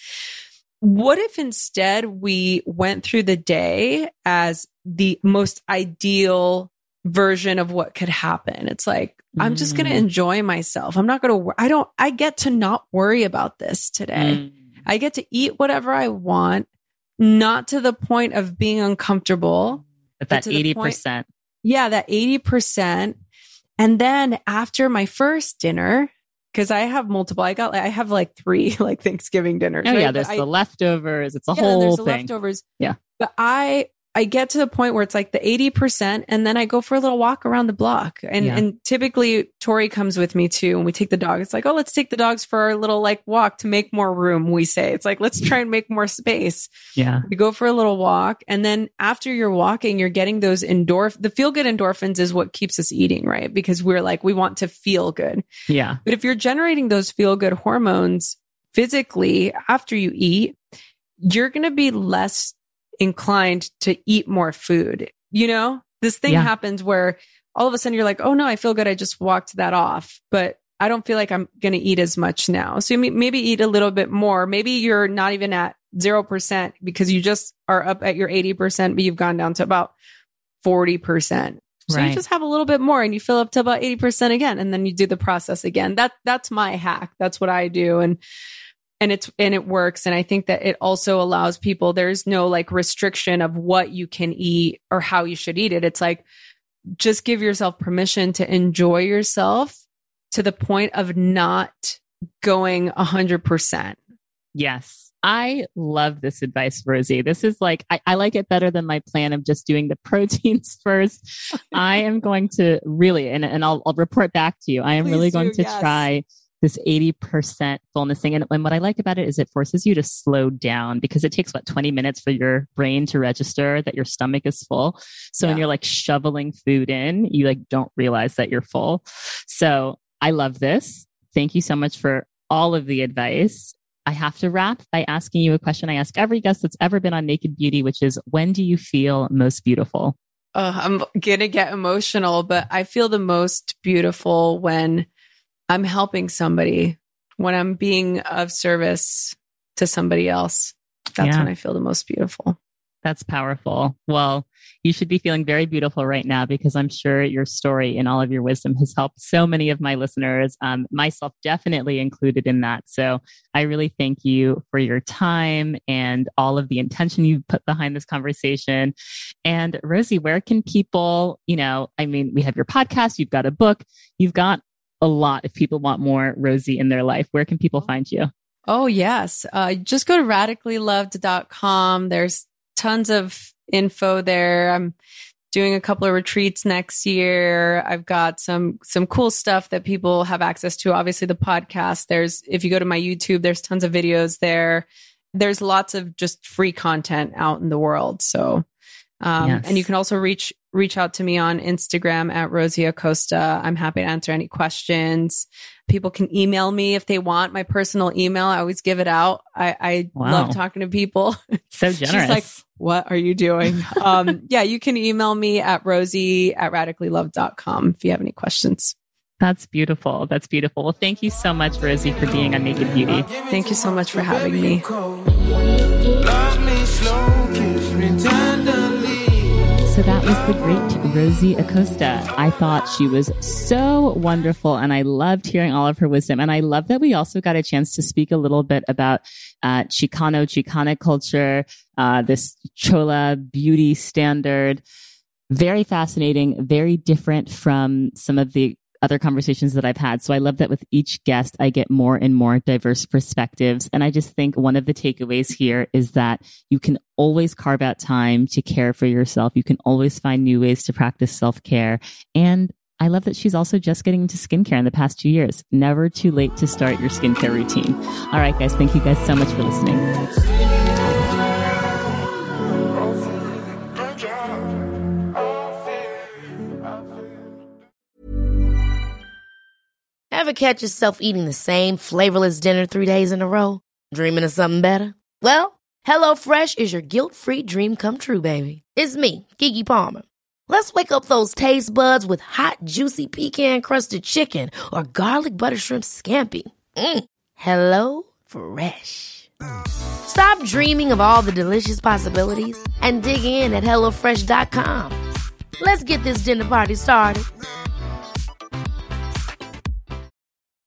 What if instead we went through the day as the most ideal version of what could happen? It's like, I'm just going to Mm. enjoy myself. I'm not going to, I don't, I get to not worry about this today. Mm. I get to eat whatever I want, not to the point of being uncomfortable. But But that to the eighty point- percent. Yeah, that eighty percent. And then after my first dinner, because I have multiple, I got, I have like three like Thanksgiving dinners. Oh right? yeah, But there's I- the leftovers. It's a yeah, then there's whole the thing. leftovers. Yeah. But I, I get to the point where it's like the eighty percent and then I go for a little walk around the block. And, Yeah. and typically Tori comes with me too. And we take the dog. It's like, oh, let's take the dogs for our little like walk to make more room. We say it's like, let's try and make more space. Yeah. You go for a little walk. And then after you're walking, you're getting those endorph, the feel good endorphins is what keeps us eating, right? Because we're like, we want to feel good. Yeah. But if you're generating those feel good hormones physically after you eat, you're going to be less inclined to eat more food. You know, this thing Yeah. happens where all of a sudden you're like, oh no, I feel good. I just walked that off, but I don't feel like I'm going to eat as much now. So you may- maybe eat a little bit more. Maybe you're not even at zero percent because you just are up at your eighty percent, but you've gone down to about forty percent. So Right. you just have a little bit more and you fill up to about eighty percent again. And then you do the process again. That that's my hack. That's what I do. And and it's and it works. And I think that it also allows people, there's no like restriction of what you can eat or how you should eat it. It's like just give yourself permission to enjoy yourself to the point of not going a hundred percent. Yes. I love this advice, Rosie. This is like, I, I like it better than my plan of just doing the proteins first. I am going to really, and, and I'll, I'll report back to you. I am Please really do, going to yes. try this eighty percent fullness thing. And, and what I like about it is it forces you to slow down because it takes what, twenty minutes for your brain to register that your stomach is full. So when Yeah. you're like shoveling food in, you like don't realize that you're full. So I love this. Thank you so much for all of the advice. I have to wrap by asking you a question I ask every guest that's ever been on Naked Beauty, which is, when do you feel most beautiful? Uh, I'm going to get emotional, but I feel the most beautiful when I'm helping somebody, when I'm being of service to somebody else. That's Yeah. when I feel the most beautiful. That's powerful. Well, you should be feeling very beautiful right now because I'm sure your story and all of your wisdom has helped so many of my listeners, um, myself definitely included in that. So I really thank you for your time and all of the intention you put behind this conversation. And Rosie, where can people, you know, I mean, we have your podcast, you've got a book, you've got a lot. If people want more Rosie in their life, where can people find you? Oh, yes. Uh, just go to radically loved dot com. There's tons of info there. I'm doing a couple of retreats next year. I've got some some cool stuff that people have access to. Obviously, the podcast. There's, if you go to my YouTube, there's tons of videos there. There's lots of just free content out in the world. So, um, Yes. and you can also reach reach out to me on Instagram at Rosie Acosta. I'm happy to answer any questions. People can email me if they want. My personal email, I always give it out. I, I Wow. love talking to people. So generous. She's like, what are you doing? um, yeah, you can email me at Rosie at radically loved dot com if you have any questions. That's beautiful. That's beautiful. Well, thank you so much, Rosie, for being on Naked Beauty. Thank you so much for having me. Love me slow, kiss me tenderly. So that was the great Rosie Acosta. I thought she was so wonderful and I loved hearing all of her wisdom. And I love that we also got a chance to speak a little bit about uh, Chicano, Chicana culture, uh, this Chola beauty standard. Very fascinating, very different from some of the other conversations that I've had. So I love that with each guest, I get more and more diverse perspectives. And I just think one of the takeaways here is that you can always carve out time to care for yourself. You can always find new ways to practice self-care. And I love that she's also just getting into skincare in the past two years. Never too late to start your skincare routine. All right, guys. Thank you guys so much for listening. Ever catch yourself eating the same flavorless dinner three days in a row? Dreaming of something better? Well, HelloFresh is your guilt-free dream come true, baby. It's me, Keke Palmer. Let's wake up those taste buds with hot, juicy pecan-crusted chicken or garlic butter shrimp scampi. Mm. Hello Fresh. Stop dreaming of all the delicious possibilities and dig in at hello fresh dot com. Let's get this dinner party started.